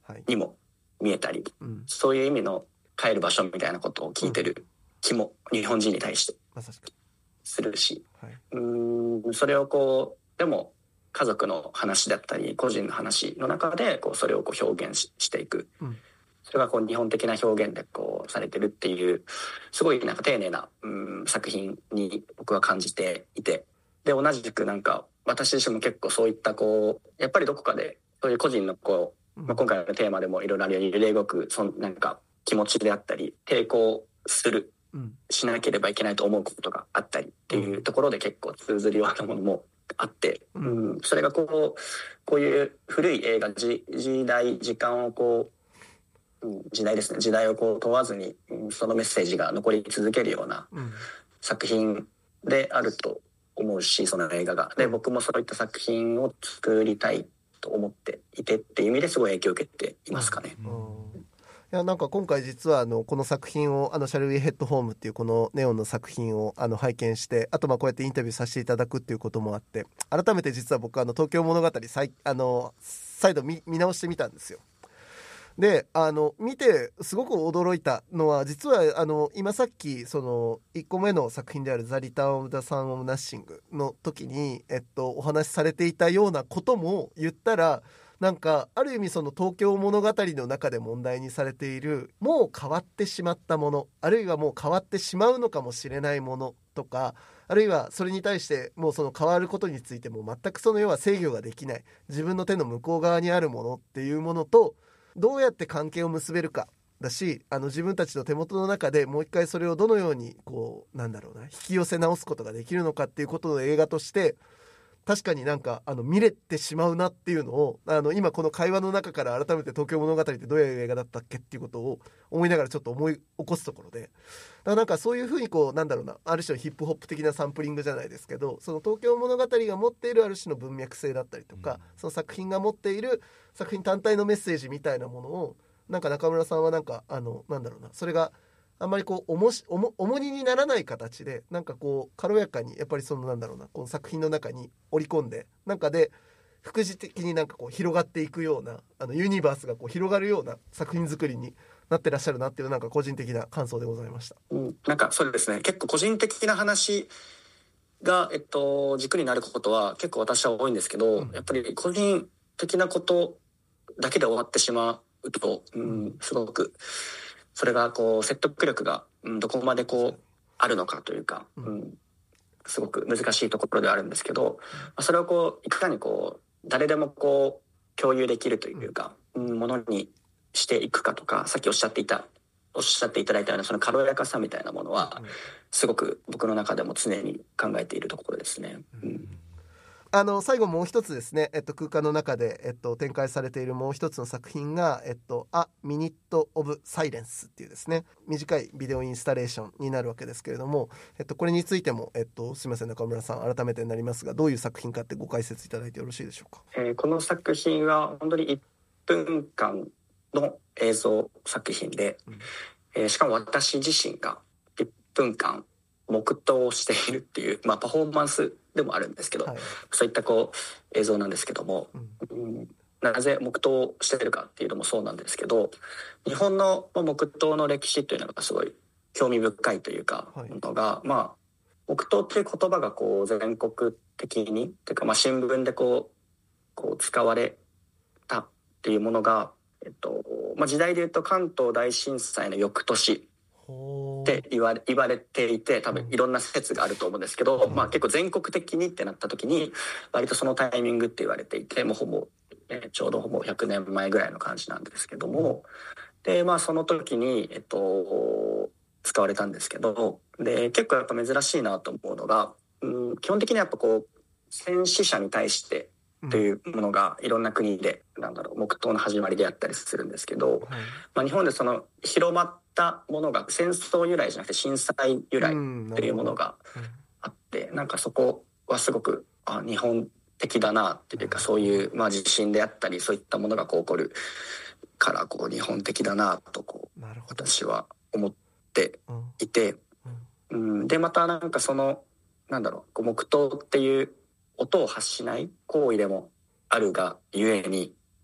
にも見えたり、 うん、 そういう意味の帰る場所みたいなことを聞いてる気も日本人に対してするし、 はい、 うーんそれをこうでも家族の話だったり個人の話の中でこうそれをこう表現 し, していく、うん、それがこう日本的な表現でこうされてるっていうすごいなんか丁寧な、うん、作品に僕は感じていて、で同じくなんか私自身も結構そういったこうやっぱりどこかでそういう個人のこう、まあ、今回のテーマでもいろいろあるように揺れ動くそのなんか気持ちであったり抵抗する、うん、しなければいけないと思うことがあったりっていうところで結構通ずるようなものもあって、うんうん、それがこうこういう古い映画時代時間をこう、うん、時代ですね時代をこう問わずに、うん、そのメッセージが残り続けるような作品であると思うし、その映画がで僕もそういった作品を作りたいと思っていてっていう意味ですごい影響を受けていますかね。うんうん、 いやなんか今回実はあのこの作品をあのシャルウィーヘッドホームっていうこのネオンの作品をあの拝見して、あとまあこうやってインタビューさせていただくっていうこともあって、改めて実は僕あの東京物語再あの再度 見, 見直してみたんですよ。であの見てすごく驚いたのは、実はあの今さっきそのいっこめの作品であるザ・リターン・オブ・ザ・サン・オブ・ナッシングの時に、えっと、お話しされていたようなことも言ったら、なんかある意味その東京物語の中で問題にされているもう変わってしまったもの、あるいはもう変わってしまうのかもしれないものとか、あるいはそれに対してもうその変わることについても全くその要は制御ができない自分の手の向こう側にあるものっていうものとどうやって関係を結べるかだし、あの自分たちの手元の中でもう一回それをどのようにこうなんだろうな引き寄せ直すことができるのかっていうことの映画として確かになんかあの見れてしまうなっていうのをあの今この会話の中から改めて東京物語ってどういう映画だったっけっていうことを思いながらちょっと思い起こすところで、だからなんかそういうふうにこうなんだろうなある種のヒップホップ的なサンプリングじゃないですけど、その東京物語が持っているある種の文脈性だったりとか、うん、その作品が持っている作品単体のメッセージみたいなものをなんか中村さんはなんかあのなんだろうなそれがあんまりこう重し重重荷にならない形でなんかこう軽やかにやっぱりそのなんだろうなこの作品の中に織り込んでなんかで副次的になんかこう広がっていくようなあのユニバースがこう広がるような作品作りになってらっしゃるなっていうなんか個人的な感想でございました。 うん、なんかそうですね結構個人的な話が、えっと、軸になることは結構私は多いんですけど、うん、やっぱり個人的なことだけで終わってしまうと、うん、すごくそれがこう説得力が、うん、どこまでこうあるのかというか、うん、すごく難しいところではあるんですけど、まあ、それをこういかにこう誰でもこう共有できるというか、うん、ものにしていくかとか、さっきおっしゃっていたおっしゃっていただいたようなその軽やかさみたいなものはすごく僕の中でも常に考えているところですね。うん、 あの最後もう一つですね、えっと、空間の中で、えっと、展開されているもう一つの作品が、えっと、A Minute of Silence っていうですね短いビデオインスタレーションになるわけですけれども、えっと、これについても、えっと、すみません中村さん改めてになりますがどういう作品かってご解説いただいてよろしいでしょうか。 えー、この作品は本当にいっぷんかんの映像作品で、うんえー、しかも私自身がいっぷんかん黙祷をしているっていう、まあ、パフォーマンスでもあるんですけど、はい、そういったこう映像なんですけども、うんうん、なぜ黙祷をしているかっていうのもそうなんですけど、日本の黙祷の歴史というのがすごい興味深いというか、はい、のがまあ黙祷っていう言葉がこう全国的にというか、まあ、新聞でこう、こう使われたっていうものが、えっとまあ、時代でいうと関東大震災の翌年って言われ、言われていて多分いろんな説があると思うんですけど、うんまあ、結構全国的にってなった時に割とそのタイミングって言われていてもうほぼ、えー、ちょうどほぼひゃくねんまえぐらいの感じなんですけども、でまあその時に、えっと、使われたんですけど、で結構やっぱ珍しいなと思うのが、うん、基本的にやっぱこう戦死者に対してというものがいろんな国でなんだろう黙祷の始まりであったりするんですけど、はいまあ、日本でその広まったものが戦争由来じゃなくて震災由来というものがあって、うん、なんかそこはすごくあ日本的だなっていうか、そういう、まあ、地震であったりそういったものがこう起こるからこう日本的だなとこう私は思っていて、うんうん、でまたなんかそのなんだろうこう黙祷っていう音を発しない行為でもあるがゆえに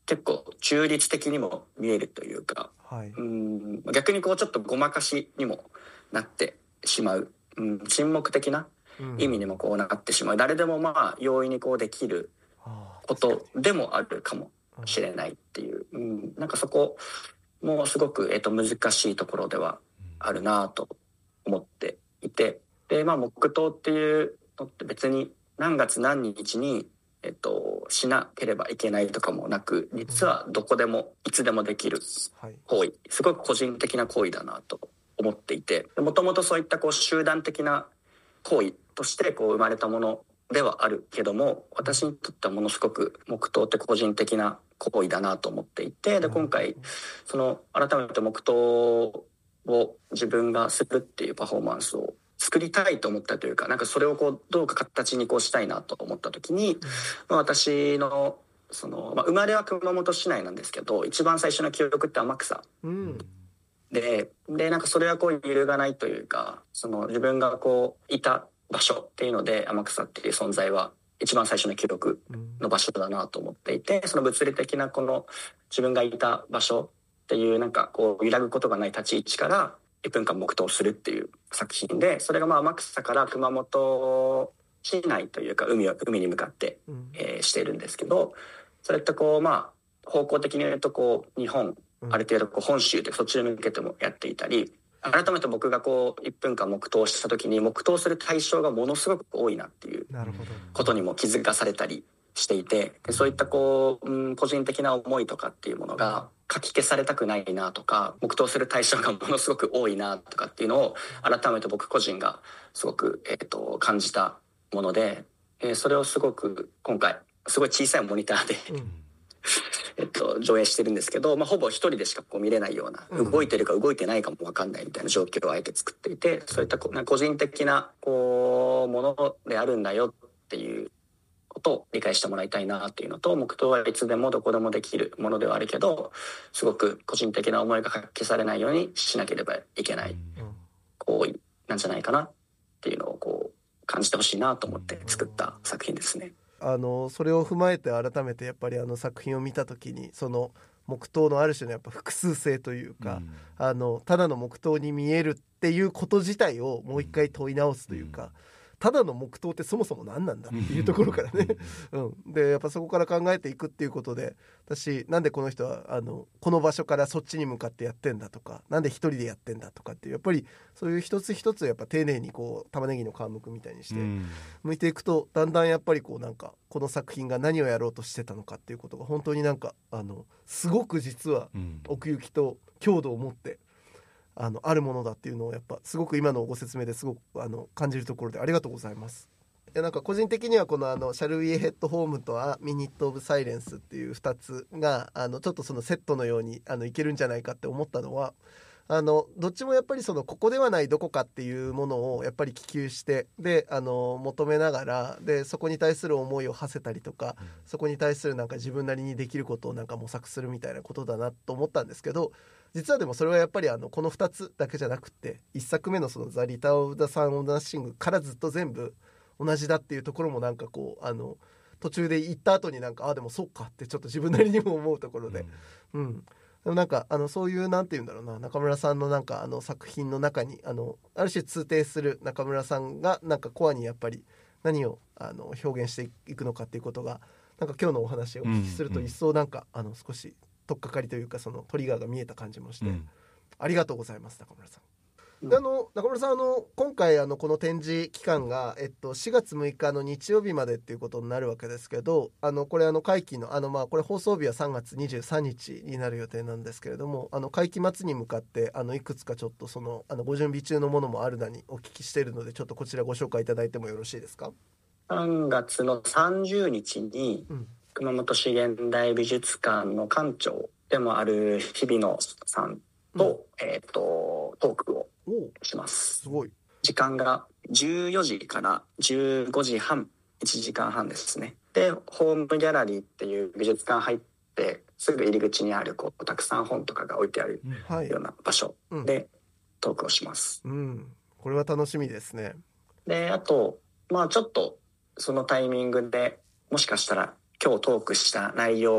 結構中立的にも見えるというか、 はい、 うん逆にこうちょっとごまかしにもなってしまう、うん、沈黙的な意味にもこうなってしまう、うん、誰でもまあ容易にこうできることでもあるかもしれないっていう、うん、なんかそこもすごく、えっと、難しいところではあるなと思っていて、で、まあ、黙祷っていうのって別に何月何日に、えっと、しなければいけないとかもなく、実はどこでもいつでもできる行為、すごく個人的な行為だなと思っていて、もともとそういったこう集団的な行為としてこう生まれたものではあるけども、私にとってはものすごく黙祷って個人的な行為だなと思っていて、で今回その改めて黙祷を自分がするっていうパフォーマンスを作りたいと思ったというか、なんかそれをこうどうか形にこうしたいなと思った時に、まあ、私のその、まあ、生まれは熊本市内なんですけど、一番最初の記憶って天草、うん、ででなんかそれはこう揺るがないというか、その自分がこういた場所っていうので天草っていう存在は一番最初の記録の場所だなと思っていて、その物理的なこの自分がいた場所っていうなんかこう揺らぐことがない立ち位置からいっぷんかん黙祷するっていう作品で、それがまあ天草から熊本市内というか海を海に向かって、えー、しているんですけど、それってこうまあ方向的に言うとこう日本ある程度こう本州でそっちに向けてもやっていたり、改めて僕がこういっぷんかん黙祷した時に黙祷する対象がものすごく多いなっていうことにも気づかされたりしていて、でそういったこう、うん、個人的な思いとかっていうものが書き消されたくないなとか、黙祷する対象がものすごく多いなとかっていうのを改めて僕個人がすごく、えーと、感じたもので、えー、それをすごく今回すごい小さいモニターで、うんえっと、上映してるんですけど、まあ、ほぼ一人でしかこう見れないような、動いてるか動いてないかも分かんないみたいな状況をあえて作っていて、そういったこ個人的なこうものであるんだよっていうことを理解してもらいたいなっていうのと、黙祷はいつでもどこでもできるものではあるけど、すごく個人的な思いが書き消されないようにしなければいけない行為なんじゃないかなっていうのをこう感じてほしいなと思って作った作品ですね。 あのそれを踏まえて改めてやっぱりあの作品を見た時に、その黙祷のある種のやっぱ複数性というか、うん、あのただの黙祷に見えるっていうこと自体をもう一回問い直すというか、うん、ただの黙祷ってそもそも何なんだっていうところからね、うん、でやっぱそこから考えていくっていうことで、私なんでこの人はあのこの場所からそっちに向かってやってんだとか、なんで一人でやってんだとかっていう、やっぱりそういう一つ一つやっぱ丁寧にこう玉ねぎの皮むくみたいにして剥いていくと、だんだんやっぱりこうなんかこの作品が何をやろうとしてたのかっていうことが本当になんかあのすごく実は奥行きと強度を持ってあのあるものだっていうのをやっぱすごく今のご説明ですごくあの感じるところでありがとうございます。いやなんか個人的にはこのあのシャルウィーヘッドホームとアミニットオブサイレンスっていうふたつがあのちょっとそのセットのようにあのいけるんじゃないかって思ったのは、あのどっちもやっぱりそのここではないどこかっていうものをやっぱり希求してであの求めながらで、そこに対する思いを馳せたりとか、そこに対するなんか自分なりにできることをなんか模索するみたいなことだなと思ったんですけど、実はでもそれはやっぱりあのこのふたつだけじゃなくて、いっさくめのそのザ・リターン・オブ・ザ・サン・オブ・ナッシングからずっと全部同じだっていうところもなんかこうあの途中で行った後になんかあでもそうかってちょっと自分なりにも思うところで、うん、うん、でもなんかあのそういうなんて言うんだろうな、中村さんのなんかあの作品の中にあのある種通底する中村さんがなんかコアにやっぱり何をあの表現していくのかっていうことがなんか今日のお話をお聞きすると一層なんか、うんうん、あの少し取っかかりというかそのトリガーが見えた感じもして、うん、ありがとうございます中村さん。であの中村さんあの今回あのこの展示期間が、えっと、しがつむいかの日曜日までっていうことになるわけですけど、あのこれあの会期のあのまあこれ放送日はさんがつにじゅうさんにちになる予定なんですけれども、あの会期末に向かってあのいくつかちょっとそのあのご準備中のものもあるなにお聞きしているので、ちょっとこちらご紹介いただいてもよろしいですか。 さんがつのさんじゅうにちに、うん、熊本市現代美術館の館長でもある日比野さんと、うん、えー、とトークをします。 すごい。 時間がじゅうよじからじゅうごじはん、いちじかんはんですね。でホームギャラリーっていう美術館入ってすぐ入り口にあるこうたくさん本とかが置いてあるような場所でトークをします、 うんうん、これは楽しみですね。 であとまあちょっとそのタイミングでもしかしたら今日トークした内容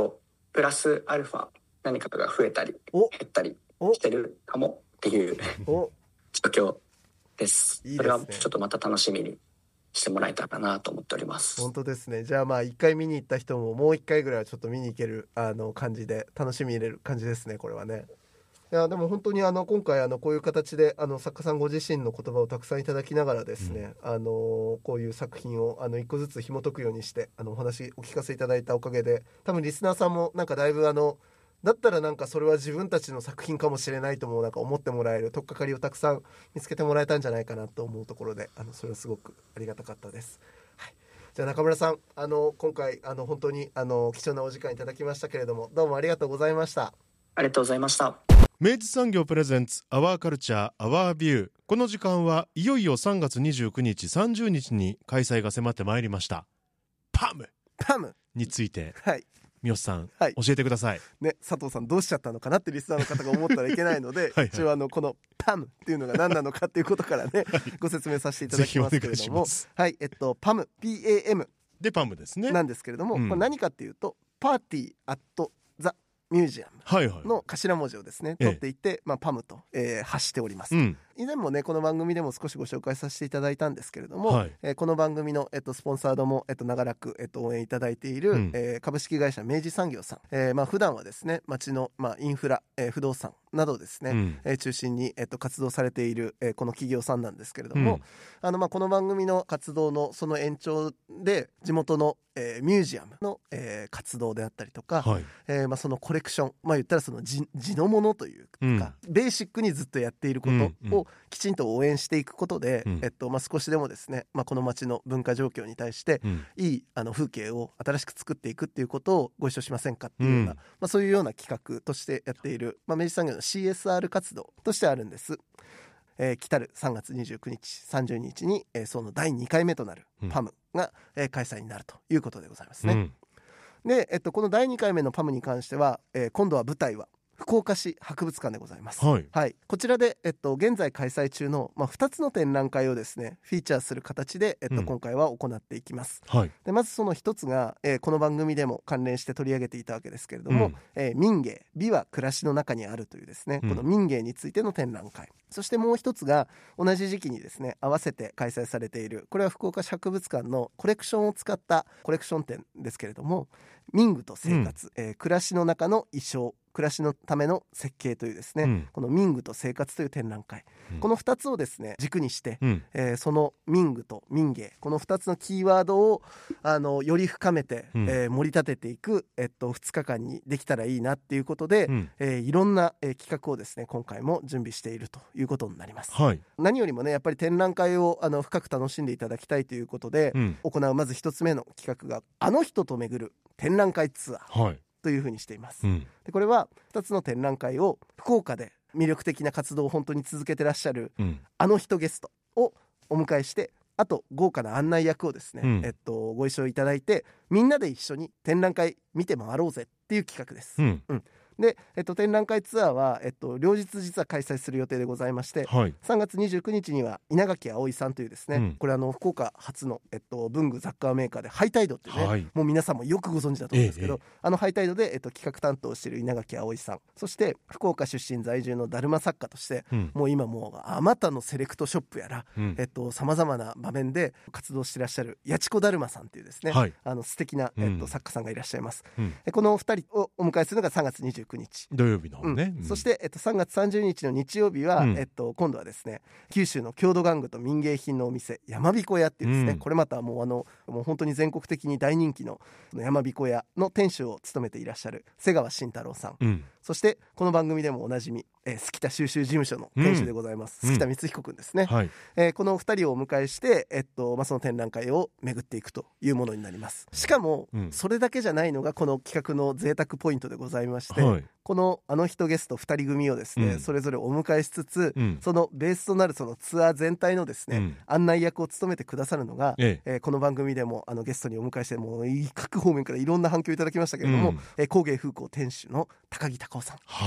プラスアルファ何かが増えたりお減ったりおしてるかもっていうお状況ですいいですね。 それはちょっとまた楽しみにしてもらえたらなと思っております。 本当ですね。じゃあまあいっかい見に行った人ももういっかいぐらいはちょっと見に行けるあの感じで楽しみ入れる感じですね、これはね。いやでも本当にあの今回あのこういう形であの作家さんご自身の言葉をたくさんいただきながらですね、うん、あのこういう作品をあの一個ずつ紐解くようにしてあのお話お聞かせいただいたおかげで、多分リスナーさんもなんかだいぶあのだったらなんかそれは自分たちの作品かもしれないともなんか思ってもらえる取っかかりをたくさん見つけてもらえたんじゃないかなと思うところで、あのそれはすごくありがたかったです。はい、じゃあ中村さん、あの今回あの本当にあの貴重なお時間いただきましたけれども、どうもありがとうございました。 ありがとうございました。 明治産業プレゼンツアワーカルチャーアワービュー。この時間はいよいよさんがつにじゅうくにちさんじゅうにちに開催が迫ってまいりましたパムパムについて、 はい三好さん、 はい、 教えてください、 ね、佐藤さんどうしちゃったのかなってリスナーの方が思ったらいけないのではい、はい、一応あのこのパムっていうのが何なのかっていうことからね、はい、ご説明させていただきますけれども、はいえっと、パム パムでパムですねなんですけれども、うん、これ何かっていうとパーティーアットザミュージアムの頭文字をですね、はいはい、取っていて、ええまあ、パムと、えー、発しております、うん、以前もねこの番組でも少しご紹介させていただいたんですけれども、はいえー、この番組の、えっと、スポンサードも、えっと、長らく、えっと、応援いただいている、うんえー、株式会社明治産業さん、えーまあ、普段はですね町の、まあ、インフラ、えー、不動産などですね、うんえー、中心に、えっと、活動されている、えー、この企業さんなんですけれども、うんあのまあ、この番組の活動のその延長で地元の、えー、ミュージアムの、えー、活動であったりとか、はいえーまあ、そのコレクション、まあ、言ったらその地のものというか、うん、ベーシックにずっとやっていることをきちんと応援していくことで、うんえっとまあ、少しでもですね、まあ、この町の文化状況に対して、うん、いいあの風景を新しく作っていくっていうことをご一緒しませんかっていうような、うんまあ、そういうような企画としてやっている、まあ、明治産業の シーエスアール 活動としてあるんです。えー、来たるさんがつにじゅうくにちさんじゅうにちに、えー、そのだいにかいめとなるパムが、うんえー、開催になるということでございますね、うんでえっと、このだいにかいめのパムに関しては、えー、今度は舞台は福岡市博物館でございます、はいはい、こちらで、えっと、現在開催中の、まあ、ふたつの展覧会をですねフィーチャーする形で、えっとうん、今回は行っていきます、はい、でまずその一つが、えー、この番組でも関連して取り上げていたわけですけれども、うんえー、民芸美は暮らしの中にあるというですね、うん、この民芸についての展覧会、そしてもう一つが同じ時期にですね合わせて開催されている、これは福岡市博物館のコレクションを使ったコレクション展ですけれども、民具と生活、うんえー、暮らしの中の衣装、暮らしのための設計というですね、うん、この民具と生活という展覧会、うん、このふたつをですね軸にして、うんえー、その民具と民芸、このふたつのキーワードをあのより深めて、うんえー、盛り立てていく、えっと、ふつかかんにできたらいいなっていうことで、うんえー、いろんな、えー、企画をですね今回も準備しているということになります、はい、何よりもねやっぱり展覧会をあの深く楽しんでいただきたいということで、うん、行うまずひとつめの企画があの人と巡る展覧会ツアー、はいというふうにしています、うん、でこれはふたつの展覧会を福岡で魅力的な活動を本当に続けてらっしゃる、うん、あの人ゲストをお迎えして、あと豪華な案内役をですね、うんえっと、ご一緒いただいてみんなで一緒に展覧会見て回ろうぜっていう企画です、うんうんで、えっと、展覧会ツアーは、えっと、両日実は開催する予定でございまして、はい、さんがつにじゅうくにちには稲垣葵さんというですね、うん、これあの福岡初の、えっと、文具雑貨メーカーでハイタイドってね、はい、もう皆さんもよくご存知だと思うんですけど、ええ、あのハイタイドで、えっと、企画担当している稲垣葵さん、そして福岡出身在住のだるま作家として、うん、もう今もうあまたのセレクトショップやらさまざまな場面で活動していらっしゃるやちこだるまさんというですね、はい、あの素敵な、えっと、作家さんがいらっしゃいます、うん、このふたりをお迎えするのがさんがつにじゅうくにち土曜日のね、 うん、そして、えっと、さんがつさんじゅうにちの日曜日は、うんえっと、今度はですね九州の郷土玩具と民芸品のお店山彦屋っていうですね、うん、これまたもうあのもう本当に全国的に大人気の山彦屋の店主を務めていらっしゃる瀬川慎太郎さん、うん、そしてこの番組でもおなじみえー、スキタ収集事務所の店主でございます、うん、スキタ光彦くんですね、うんはいえー、このふたりをお迎えして、えっとまあ、その展覧会を巡っていくというものになります。しかも、うん、それだけじゃないのがこの企画の贅沢ポイントでございまして、はい、このあの人ゲストふたり組をですね、うん、それぞれお迎えしつつ、うん、そのベースとなるそのツアー全体のですね、うん、案内役を務めてくださるのが、えええー、この番組でもあのゲストにお迎えしてもう各方面からいろんな反響いただきましたけれども、うんえー、工芸風光店主の高木隆夫さん、はい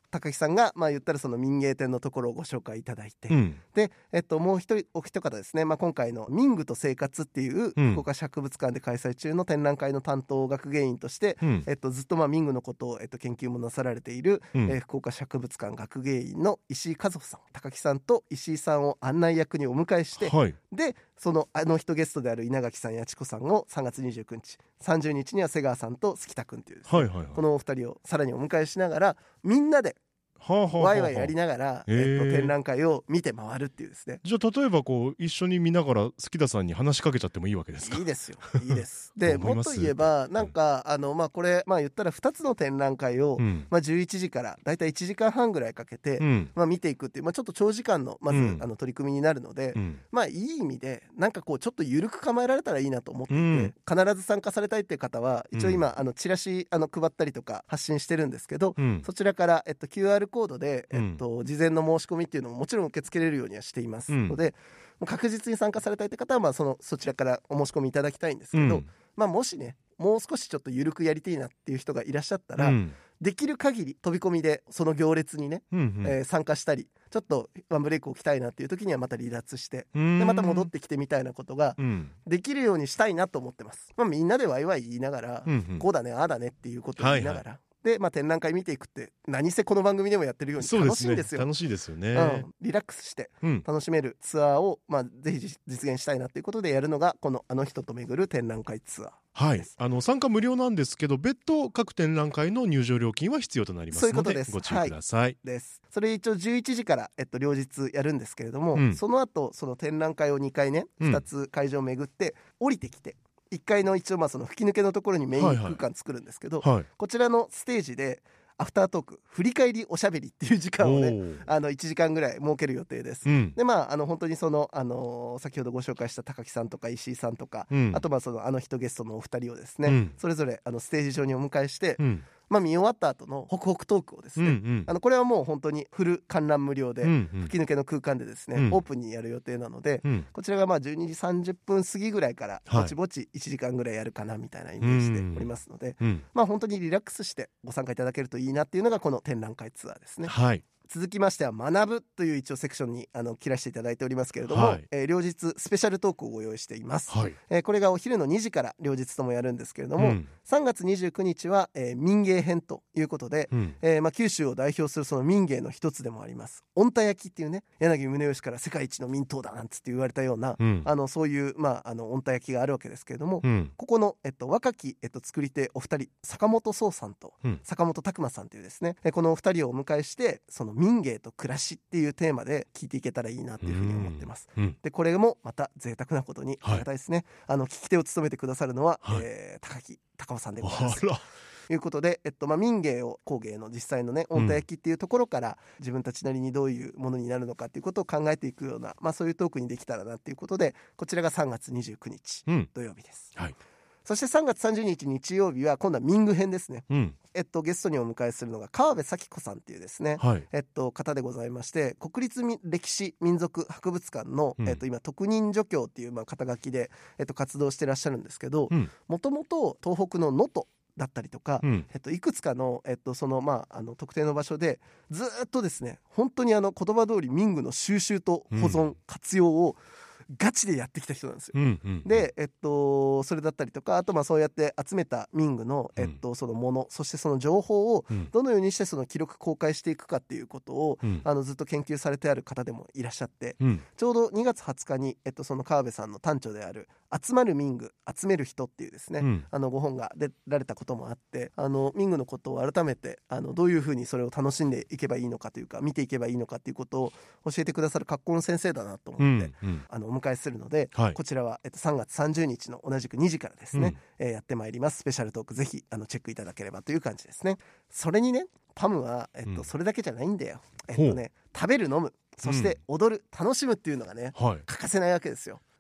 高木さんがまあ言ったらその民芸店のところをご紹介いただいて、 うん、 で、えっと、もう一人お一方ですね、まあ、今回の民具と生活っていう福岡市博物館で開催中の展覧会の担当学芸員として、うん、えっと、ずっとまあ民具のことを、えっと、研究もなさられている、うん、えー、福岡市博物館学芸員の石井和穂さん、高木さんと石井さんを案内役にお迎えして、はい、でそのあの人ゲストである稲垣さんやちこさんをさんがつにじゅうくにちさんじゅうにちには瀬川さんと杉田君というですね、はいはいはい、このお二人をさらにお迎えしながらみんなではあはあはあ、ワイワイやりながら、えーえっと、展覧会を見て回るっていうですね。 じゃあ例えばこう一緒に見ながら杉田さんに話しかけちゃってもいいわけですか？ いいですよ、いいですでもっと言えばなんか、うん、あのまあこれまあ言ったらふたつの展覧会を、うん、まあ、じゅういちじからだいたいいちじかんはんぐらいかけて、うん、まあ、見ていくっていう、まあ、ちょっと長時間のまず、うん、あの取り組みになるので、うん、まあいい意味でなんかこうちょっと緩く構えられたらいいなと思っていて、うん、必ず参加されたいっていう方は一応今、うん、あのチラシあの配ったりとか発信してるんですけど、うん、そちらから、えっと、キューアール コードで、えっとと事前の申し込みっていうのももちろん受け付けれるようにはしていますので、うん、確実に参加されたいという方はまあ そのそちらからお申し込みいただきたいんですけど、うん、まあ、もしねもう少しちょっと緩くやりたいなっていう人がいらっしゃったら、うん、できる限り飛び込みでその行列にね、うんうん、えー、参加したりちょっとワンブレイク置きたいなっていう時にはまた離脱してでまた戻ってきてみたいなことができるようにしたいなと思ってます、まあ、みんなでワイワイ言いながら、うんうん、こうだねああだねっていうことを言いながら、はいはい、でまあ、展覧会見ていくって何せこの番組でもやってるように楽しいんですよ。 楽しいですよね、 うん、リラックスして楽しめるツアーを、まあ、ぜひ実現したいなということでやるのがこのあの人と巡る展覧会ツアー。 はい、あの参加無料なんですけど別途各展覧会の入場料金は必要となりますの で, でご注意ください、はい、 ですそれ一応じゅういちじから、えっと、両日やるんですけれども、うん、その後その展覧会をにかいねふたつ会場を巡って降りてきていっかいの一応まあその吹き抜けのところにメイン空間作るんですけど、はいはい、こちらのステージでアフタートーク振り返りおしゃべりっていう時間をねあのいちじかんぐらい設ける予定です、うん、でまああの本当にその、あのー、先ほどご紹介した高木さんとか石井さんとか、うん、あとまあそのあの人ゲストのお二人をですね、うん、それぞれあのステージ上にお迎えして、うん、まあ、見終わった後のホクホクトークをですね、うんうん、あのこれはもう本当にフル観覧無料で、うんうん、吹き抜けの空間でですね、うん、オープンにやる予定なので、うん、こちらがまあじゅうにじさんじゅっぷん過ぎぐらいからぼちぼちいちじかんぐらいやるかなみたいなイメージでおりますので、うんうん、まあ本当にリラックスしてご参加いただけるといいなっていうのがこの展覧会ツアーですね。はい、続きましては学ぶという一応セクションにあの切らせていただいておりますけれども、はい、えー、両日スペシャルトークをご用意しています、はい、えー、これがお昼のにじから両日ともやるんですけれども、うん、さんがつにじゅうくにちは、えー、民芸編ということで、うん、えーまあ、九州を代表するその民芸の一つでもあります御田焼っていうね柳宗悦から世界一の民刀だなんつって言われたような、うん、あのそういう、まあ、あの御田焼があるわけですけれども、うん、ここの、えっと、若き、えっと、作り手お二人坂本壮さんと、うん、坂本拓馬さんというですねこのお二人をお迎えしてその民芸と暮らしっていうテーマで聞いていけたらいいなっていうふうに思ってます、うん、でこれもまた贅沢なことにありがたいですね、はい、あの聞き手を務めてくださるのは、はい、えー、高木隆夫さんでございます。ということで、えっとまあ、民芸を工芸の実際のね御田焼っていうところから、うん、自分たちなりにどういうものになるのかっていうことを考えていくような、まあ、そういうトークにできたらなっていうことでこちらがさんがつにじゅうくにち、うん、土曜日です、はい、そしてさんがつさんじゅうにち日曜日は今度は民具編ですね、うん、えっと、ゲストにお迎えするのが川辺咲子さんっていうですね、はい、えっと、方でございまして国立歴史民族博物館の、うん、えっと、今特任助教っていう、まあ、肩書きで、えっと、活動してらっしゃるんですけどもともと東北の能登だったりとか、うん、えっと、いくつかの、えっと、その、まあ、あの特定の場所でずっとですね本当にあの言葉通り民具の収集と保存、うん、活用をガチでやってきた人なんですよ、うんうんうん、で、えっと、それだったりとかあとまあそうやって集めた民具の、えっと、そのもの、うん、そしてその情報をどのようにしてその記録公開していくかっていうことを、うん、あのずっと研究されてある方でもいらっしゃって、うん、ちょうどにがつはつかに、えっと、その川辺さんの短調である集まる民具集める人っていうですね、うん、あのご本が出られたこともあってあの民具のことを改めてあのどういうふうにそれを楽しんでいけばいいのかというか見ていけばいいのかということを教えてくださる格好の先生だなと思って、うんうん、あのお迎えするので、はい、こちらは、えっと、さんがつさんじゅうにちの同じくにじからですね、うん、えー、やってまいります。スペシャルトークぜひあのチェックいただければという感じですね。それにねパムは、えっと、それだけじゃないんだよ、えっとね、食べる飲むそして踊る、うん、楽しむっていうのがね、はい、欠かせないわけですよ。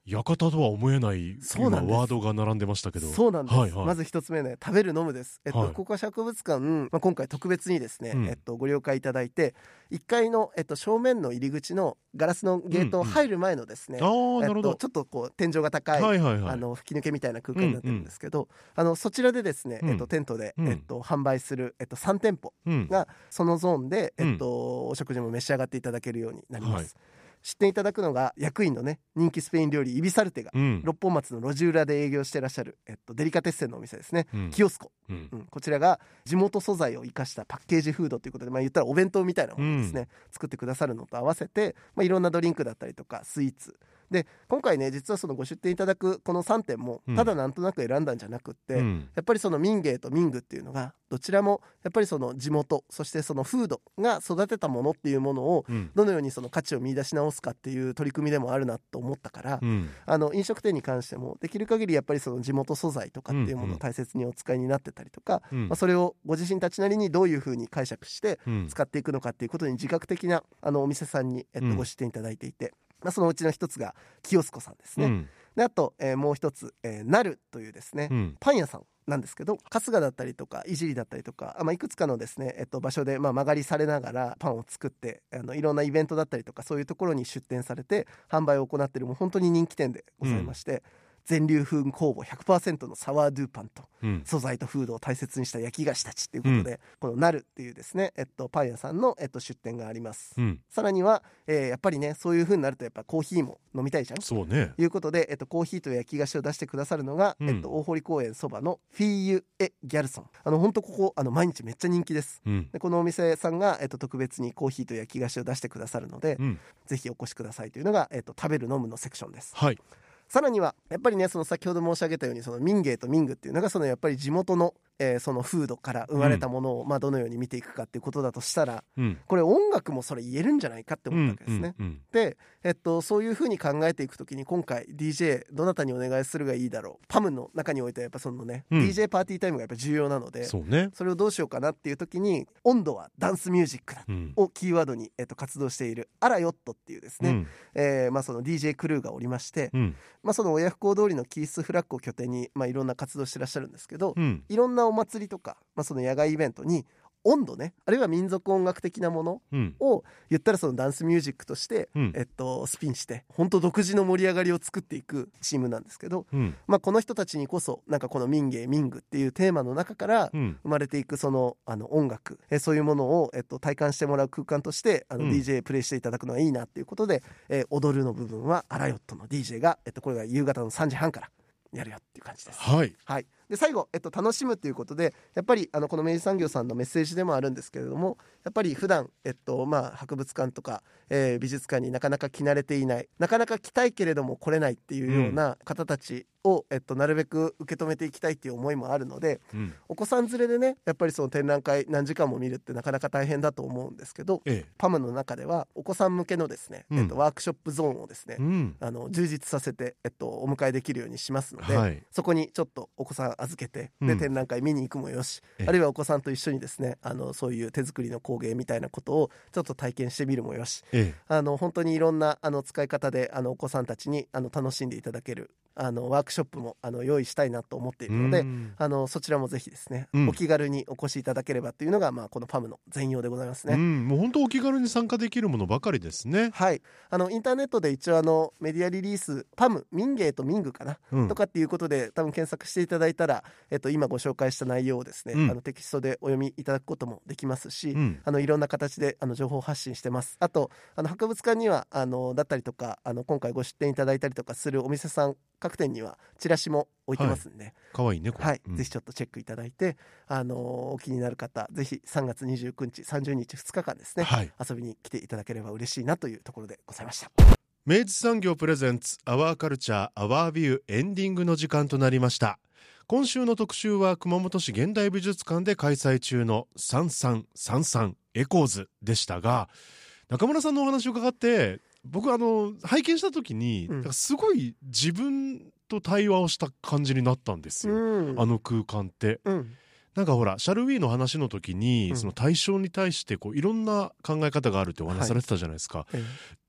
館とは思えない今ワードが並んでましたけど。 そうなんです、 はいはい、 まず一つ目ね、食べる飲むです。えっと、はい、福岡市博物館、まあ、今回特別にですね、うん、えっと、ご了解いただいていっかいの、えっと、正面の入り口のガラスのゲート入る前のですね、うんうん、えっと、ちょっとこう天井が高い、はいはいはい、あの吹き抜けみたいな空間になってるんですけど、うんうん、あのそちらでですね、えっと、テントで、うんえっと、販売する、えっと、さん店舗がそのゾーンで、えっと、お食事も召し上がっていただけるようになります、はい。知っていただくのが役員のね人気スペイン料理イビサルテが、うん、六本松の路地裏で営業してらっしゃる、えっと、デリカテッセンのお店ですね、うん、キヨスコ、うんうん、こちらが地元素材を生かしたパッケージフードということで、まあ、言ったらお弁当みたいなものですね、うん、作ってくださるのと合わせて、まあ、いろんなドリンクだったりとかスイーツで、今回ね実はそのご出店いただくこのさんてんもただなんとなく選んだんじゃなくって、うん、やっぱりその民芸と民具っていうのがどちらもやっぱりその地元そしてその風土が育てたものっていうものをどのようにその価値を見出し直すかっていう取り組みでもあるなと思ったから、うん、あの飲食店に関してもできる限りやっぱりその地元素材とかっていうものを大切にお使いになってたりとか、うんまあ、それをご自身たちなりにどういうふうに解釈して使っていくのかっていうことに自覚的なあのお店さんに、えっと、ご出店いただいていて、まあ、そのうちの一つが清須子さんですね、うん、であと、えー、もう一つ、えー、なるというですね、うん、パン屋さんなんですけど、春日だったりとかいじりだったりとか、まあ、いくつかのですね、えっと、場所でまあ曲がりされながらパンを作ってあのいろんなイベントだったりとかそういうところに出店されて販売を行っているもう本当に人気店でございまして、うん全粒粉酵母 ひゃくパーセント のサワードゥパンと、うん、素材と風土を大切にした焼き菓子たちということで、うん、このなるっていうですね、えっと、パン屋さんの、えっと、出店があります、うん、さらには、えー、やっぱりねそういう風になるとやっぱコーヒーも飲みたいじゃんそうねいうことで、えっと、コーヒーと焼き菓子を出してくださるのが、うんえっと、大堀公園そばのフィーユ・エ・ギャルソンあの本当ここあの毎日めっちゃ人気です、うん、でこのお店さんが、えっと、特別にコーヒーと焼き菓子を出してくださるので、うん、ぜひお越しくださいというのが、えっと、食べる飲むのセクションです。 はいさらにはやっぱりねその先ほど申し上げたようにその民芸と民具っていうのがそのやっぱり地元の、えー、その風土から生まれたものをまあどのように見ていくかっていうことだとしたら、うん、これ音楽もそれ言えるんじゃないかって思ったわけですね、うんうんうん、で、えっと、そういうふうに考えていくときに今回 ディージェー どなたにお願いするがいいだろうパムの中においてはやっぱそのね、うん、ディージェー パーティータイムがやっぱ重要なのでそ, う、ね、 それをどうしようかなっていうときに温度はダンスミュージックだ、うん、をキーワードに、えっと、活動しているアラヨットっていうですね、うんえーまあ、その ディージェー クルーがおりまして、うんまあ、その親不孝通りのキースフラッグを拠点に、まあ、いろんな活動してらっしゃるんですけど、うん、いろんなお祭りとか、まあ、その野外イベントに温度ねあるいは民族音楽的なものを言ったらそのダンスミュージックとして、うんえっと、スピンして本当独自の盛り上がりを作っていくチームなんですけど、うんまあ、この人たちにこそなんかこの民芸民具っていうテーマの中から生まれていくその、あの音楽えそういうものを、えっと、体感してもらう空間としてあの ディージェー プレイしていただくのがいいなっていうことで、うんえー、踊るの部分はアラヨットの ディージェー が、えっと、これが夕方のさんじはんからやるよっていう感じです。 はい、 はい、で最後、えっと、楽しむということでやっぱりあのこの明治産業さんのメッセージでもあるんですけれどもやっぱり普段、えっとまあ、博物館とか、えー、美術館になかなか来慣れていないなかなか来たいけれども来れないっていうような方たちを、えっと、なるべく受け止めていきたいっていう思いもあるので、うん、お子さん連れでねやっぱりその展覧会何時間も見るってなかなか大変だと思うんですけど、ええ、パムの中ではお子さん向けのですね、うんえっと、ワークショップゾーンをですね、うん、あの充実させて、えっと、お迎えできるようにしますので、はい、そこにちょっとお子さん預けてで、うん、展覧会見に行くもよし、あるいはお子さんと一緒にですねあのそういう手作りの工芸みたいなことをちょっと体験してみるもよし、あの本当にいろんなあの使い方であのお子さんたちにあの楽しんでいただけるあのワークショップもあの用意したいなと思っているので、あのそちらもぜひですね、うん、お気軽にお越しいただければというのが、まあ、このパムの全容でございますね、うん、 もう本当お気軽に参加できるものばかりですね。 はい、あのインターネットで一応あのメディアリリースパム民芸と民具かな、うん、とかっていうことで多分検索していただいたら、えっと、今ご紹介した内容をですね、うん、あのテキストでお読みいただくこともできますし、うん、あのいろんな形であの情報発信してます。あとあの博物館にはあのだったりとかあの今回ご出展いただいたりとかするお店さん各店にはチラシも置いてますんで、はい、 かわいいねこれ、 はいうん、ぜひちょっとチェックいただいて、あのー、お気になる方ぜひさんがつにじゅうくにちさんじゅうにちふつかかんですね、はい、遊びに来ていただければ嬉しいなというところでございました。 明治産業プレゼンツアワーカルチャーアワービューエンディングの時間となりました。今週の特集は熊本市現代美術館で開催中のさんさんさんさんエコーズでしたが、中村さんのお話を伺って僕あの拝見した時に、うん、すごい自分と対話をした感じになったんですよ、うん、あの空間って、うん、なんかほらシャルウィーの話の時に、うん、その対象に対してこういろんな考え方があるってお話されてたじゃないですか、はい、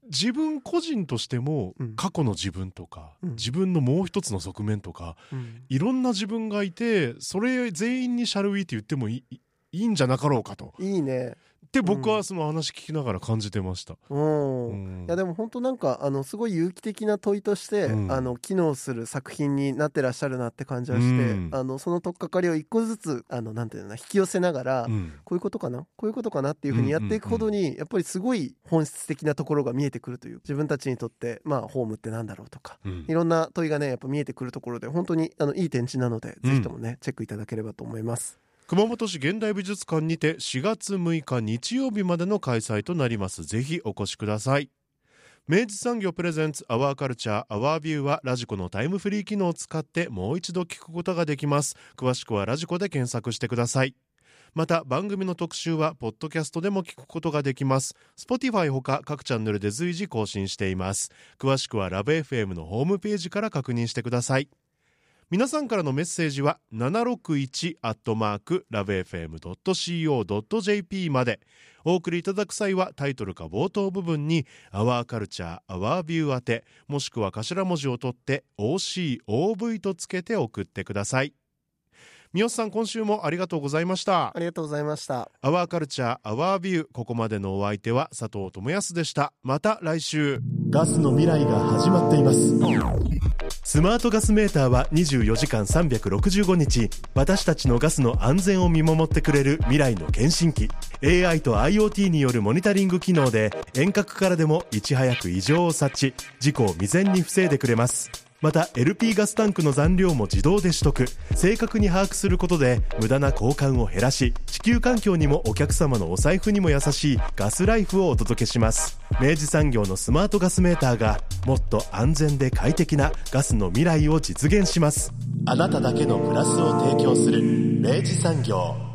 自分個人としても、 うん過去の自分とか、 うん自分のもう一つの側面とか、 うんいろんな自分がいて、それ全員にシャルウィーって言ってもいい、いいんじゃなかろうかといいね。 って僕はその話聞きながら感じてました。 うんうんいやでも本当なんかあのすごい有機的な問いとして、 うんあの機能する作品になってらっしゃるなって感じはして、 うんあのその取っかかりを一個ずつあのなんていうのかな引き寄せながら、 うんこういうことかなこういうことかなっていうふうにやっていくほどに、やっぱりすごい本質的なところが見えてくるという、自分たちにとってまあホームってなんだろうとか、 うんいろんな問いがねやっぱ見えてくるところで本当にあのいい展示なので、 うんぜひともねチェックいただければと思います。 熊本市現代美術館にてしがつむいか日曜日までの開催となります。ぜひお越しください。明治産業プレゼンツアワーカルチャーアワービューはラジコのタイムフリー機能を使ってもう一度聞くことができます。詳しくはラジコで検索してください。また番組の特集はポッドキャストでも聞くことができます。 Spotify ほか各チャンネルで随時更新しています。詳しくはラブ エフエム のホームページから確認してください。皆さんからのメッセージはななろくいちアットマークラブエフエムドットシーオードットジェーピー まで。お送りいただく際はタイトルか冒頭部分にアワーカルチャーアワービュー宛て、もしくは頭文字を取って オーシーオーブイ とつけて送ってください。三好さん、今週もありがとうございました。 ありがとうございました。 アワーカルチャーアワービュー、ここまでのお相手は佐藤智康でした。また来週。ガスの未来が始まっています。スマートガスメーターはにじゅうよじかんさんびゃくろくじゅうごにち私たちのガスの安全を見守ってくれる未来の検診機。 エーアイ と アイオーティー によるモニタリング機能で遠隔からでもいち早く異常を察知、事故を未然に防いでくれます。また エルピー ガスタンクの残量も自動で取得、正確に把握することで無駄な交換を減らし、地球環境にもお客様のお財布にも優しいガスライフをお届けします。明治産業のスマートガスメーターがもっと安全で快適なガスの未来を実現します。あなただけのプラスを提供する明治産業。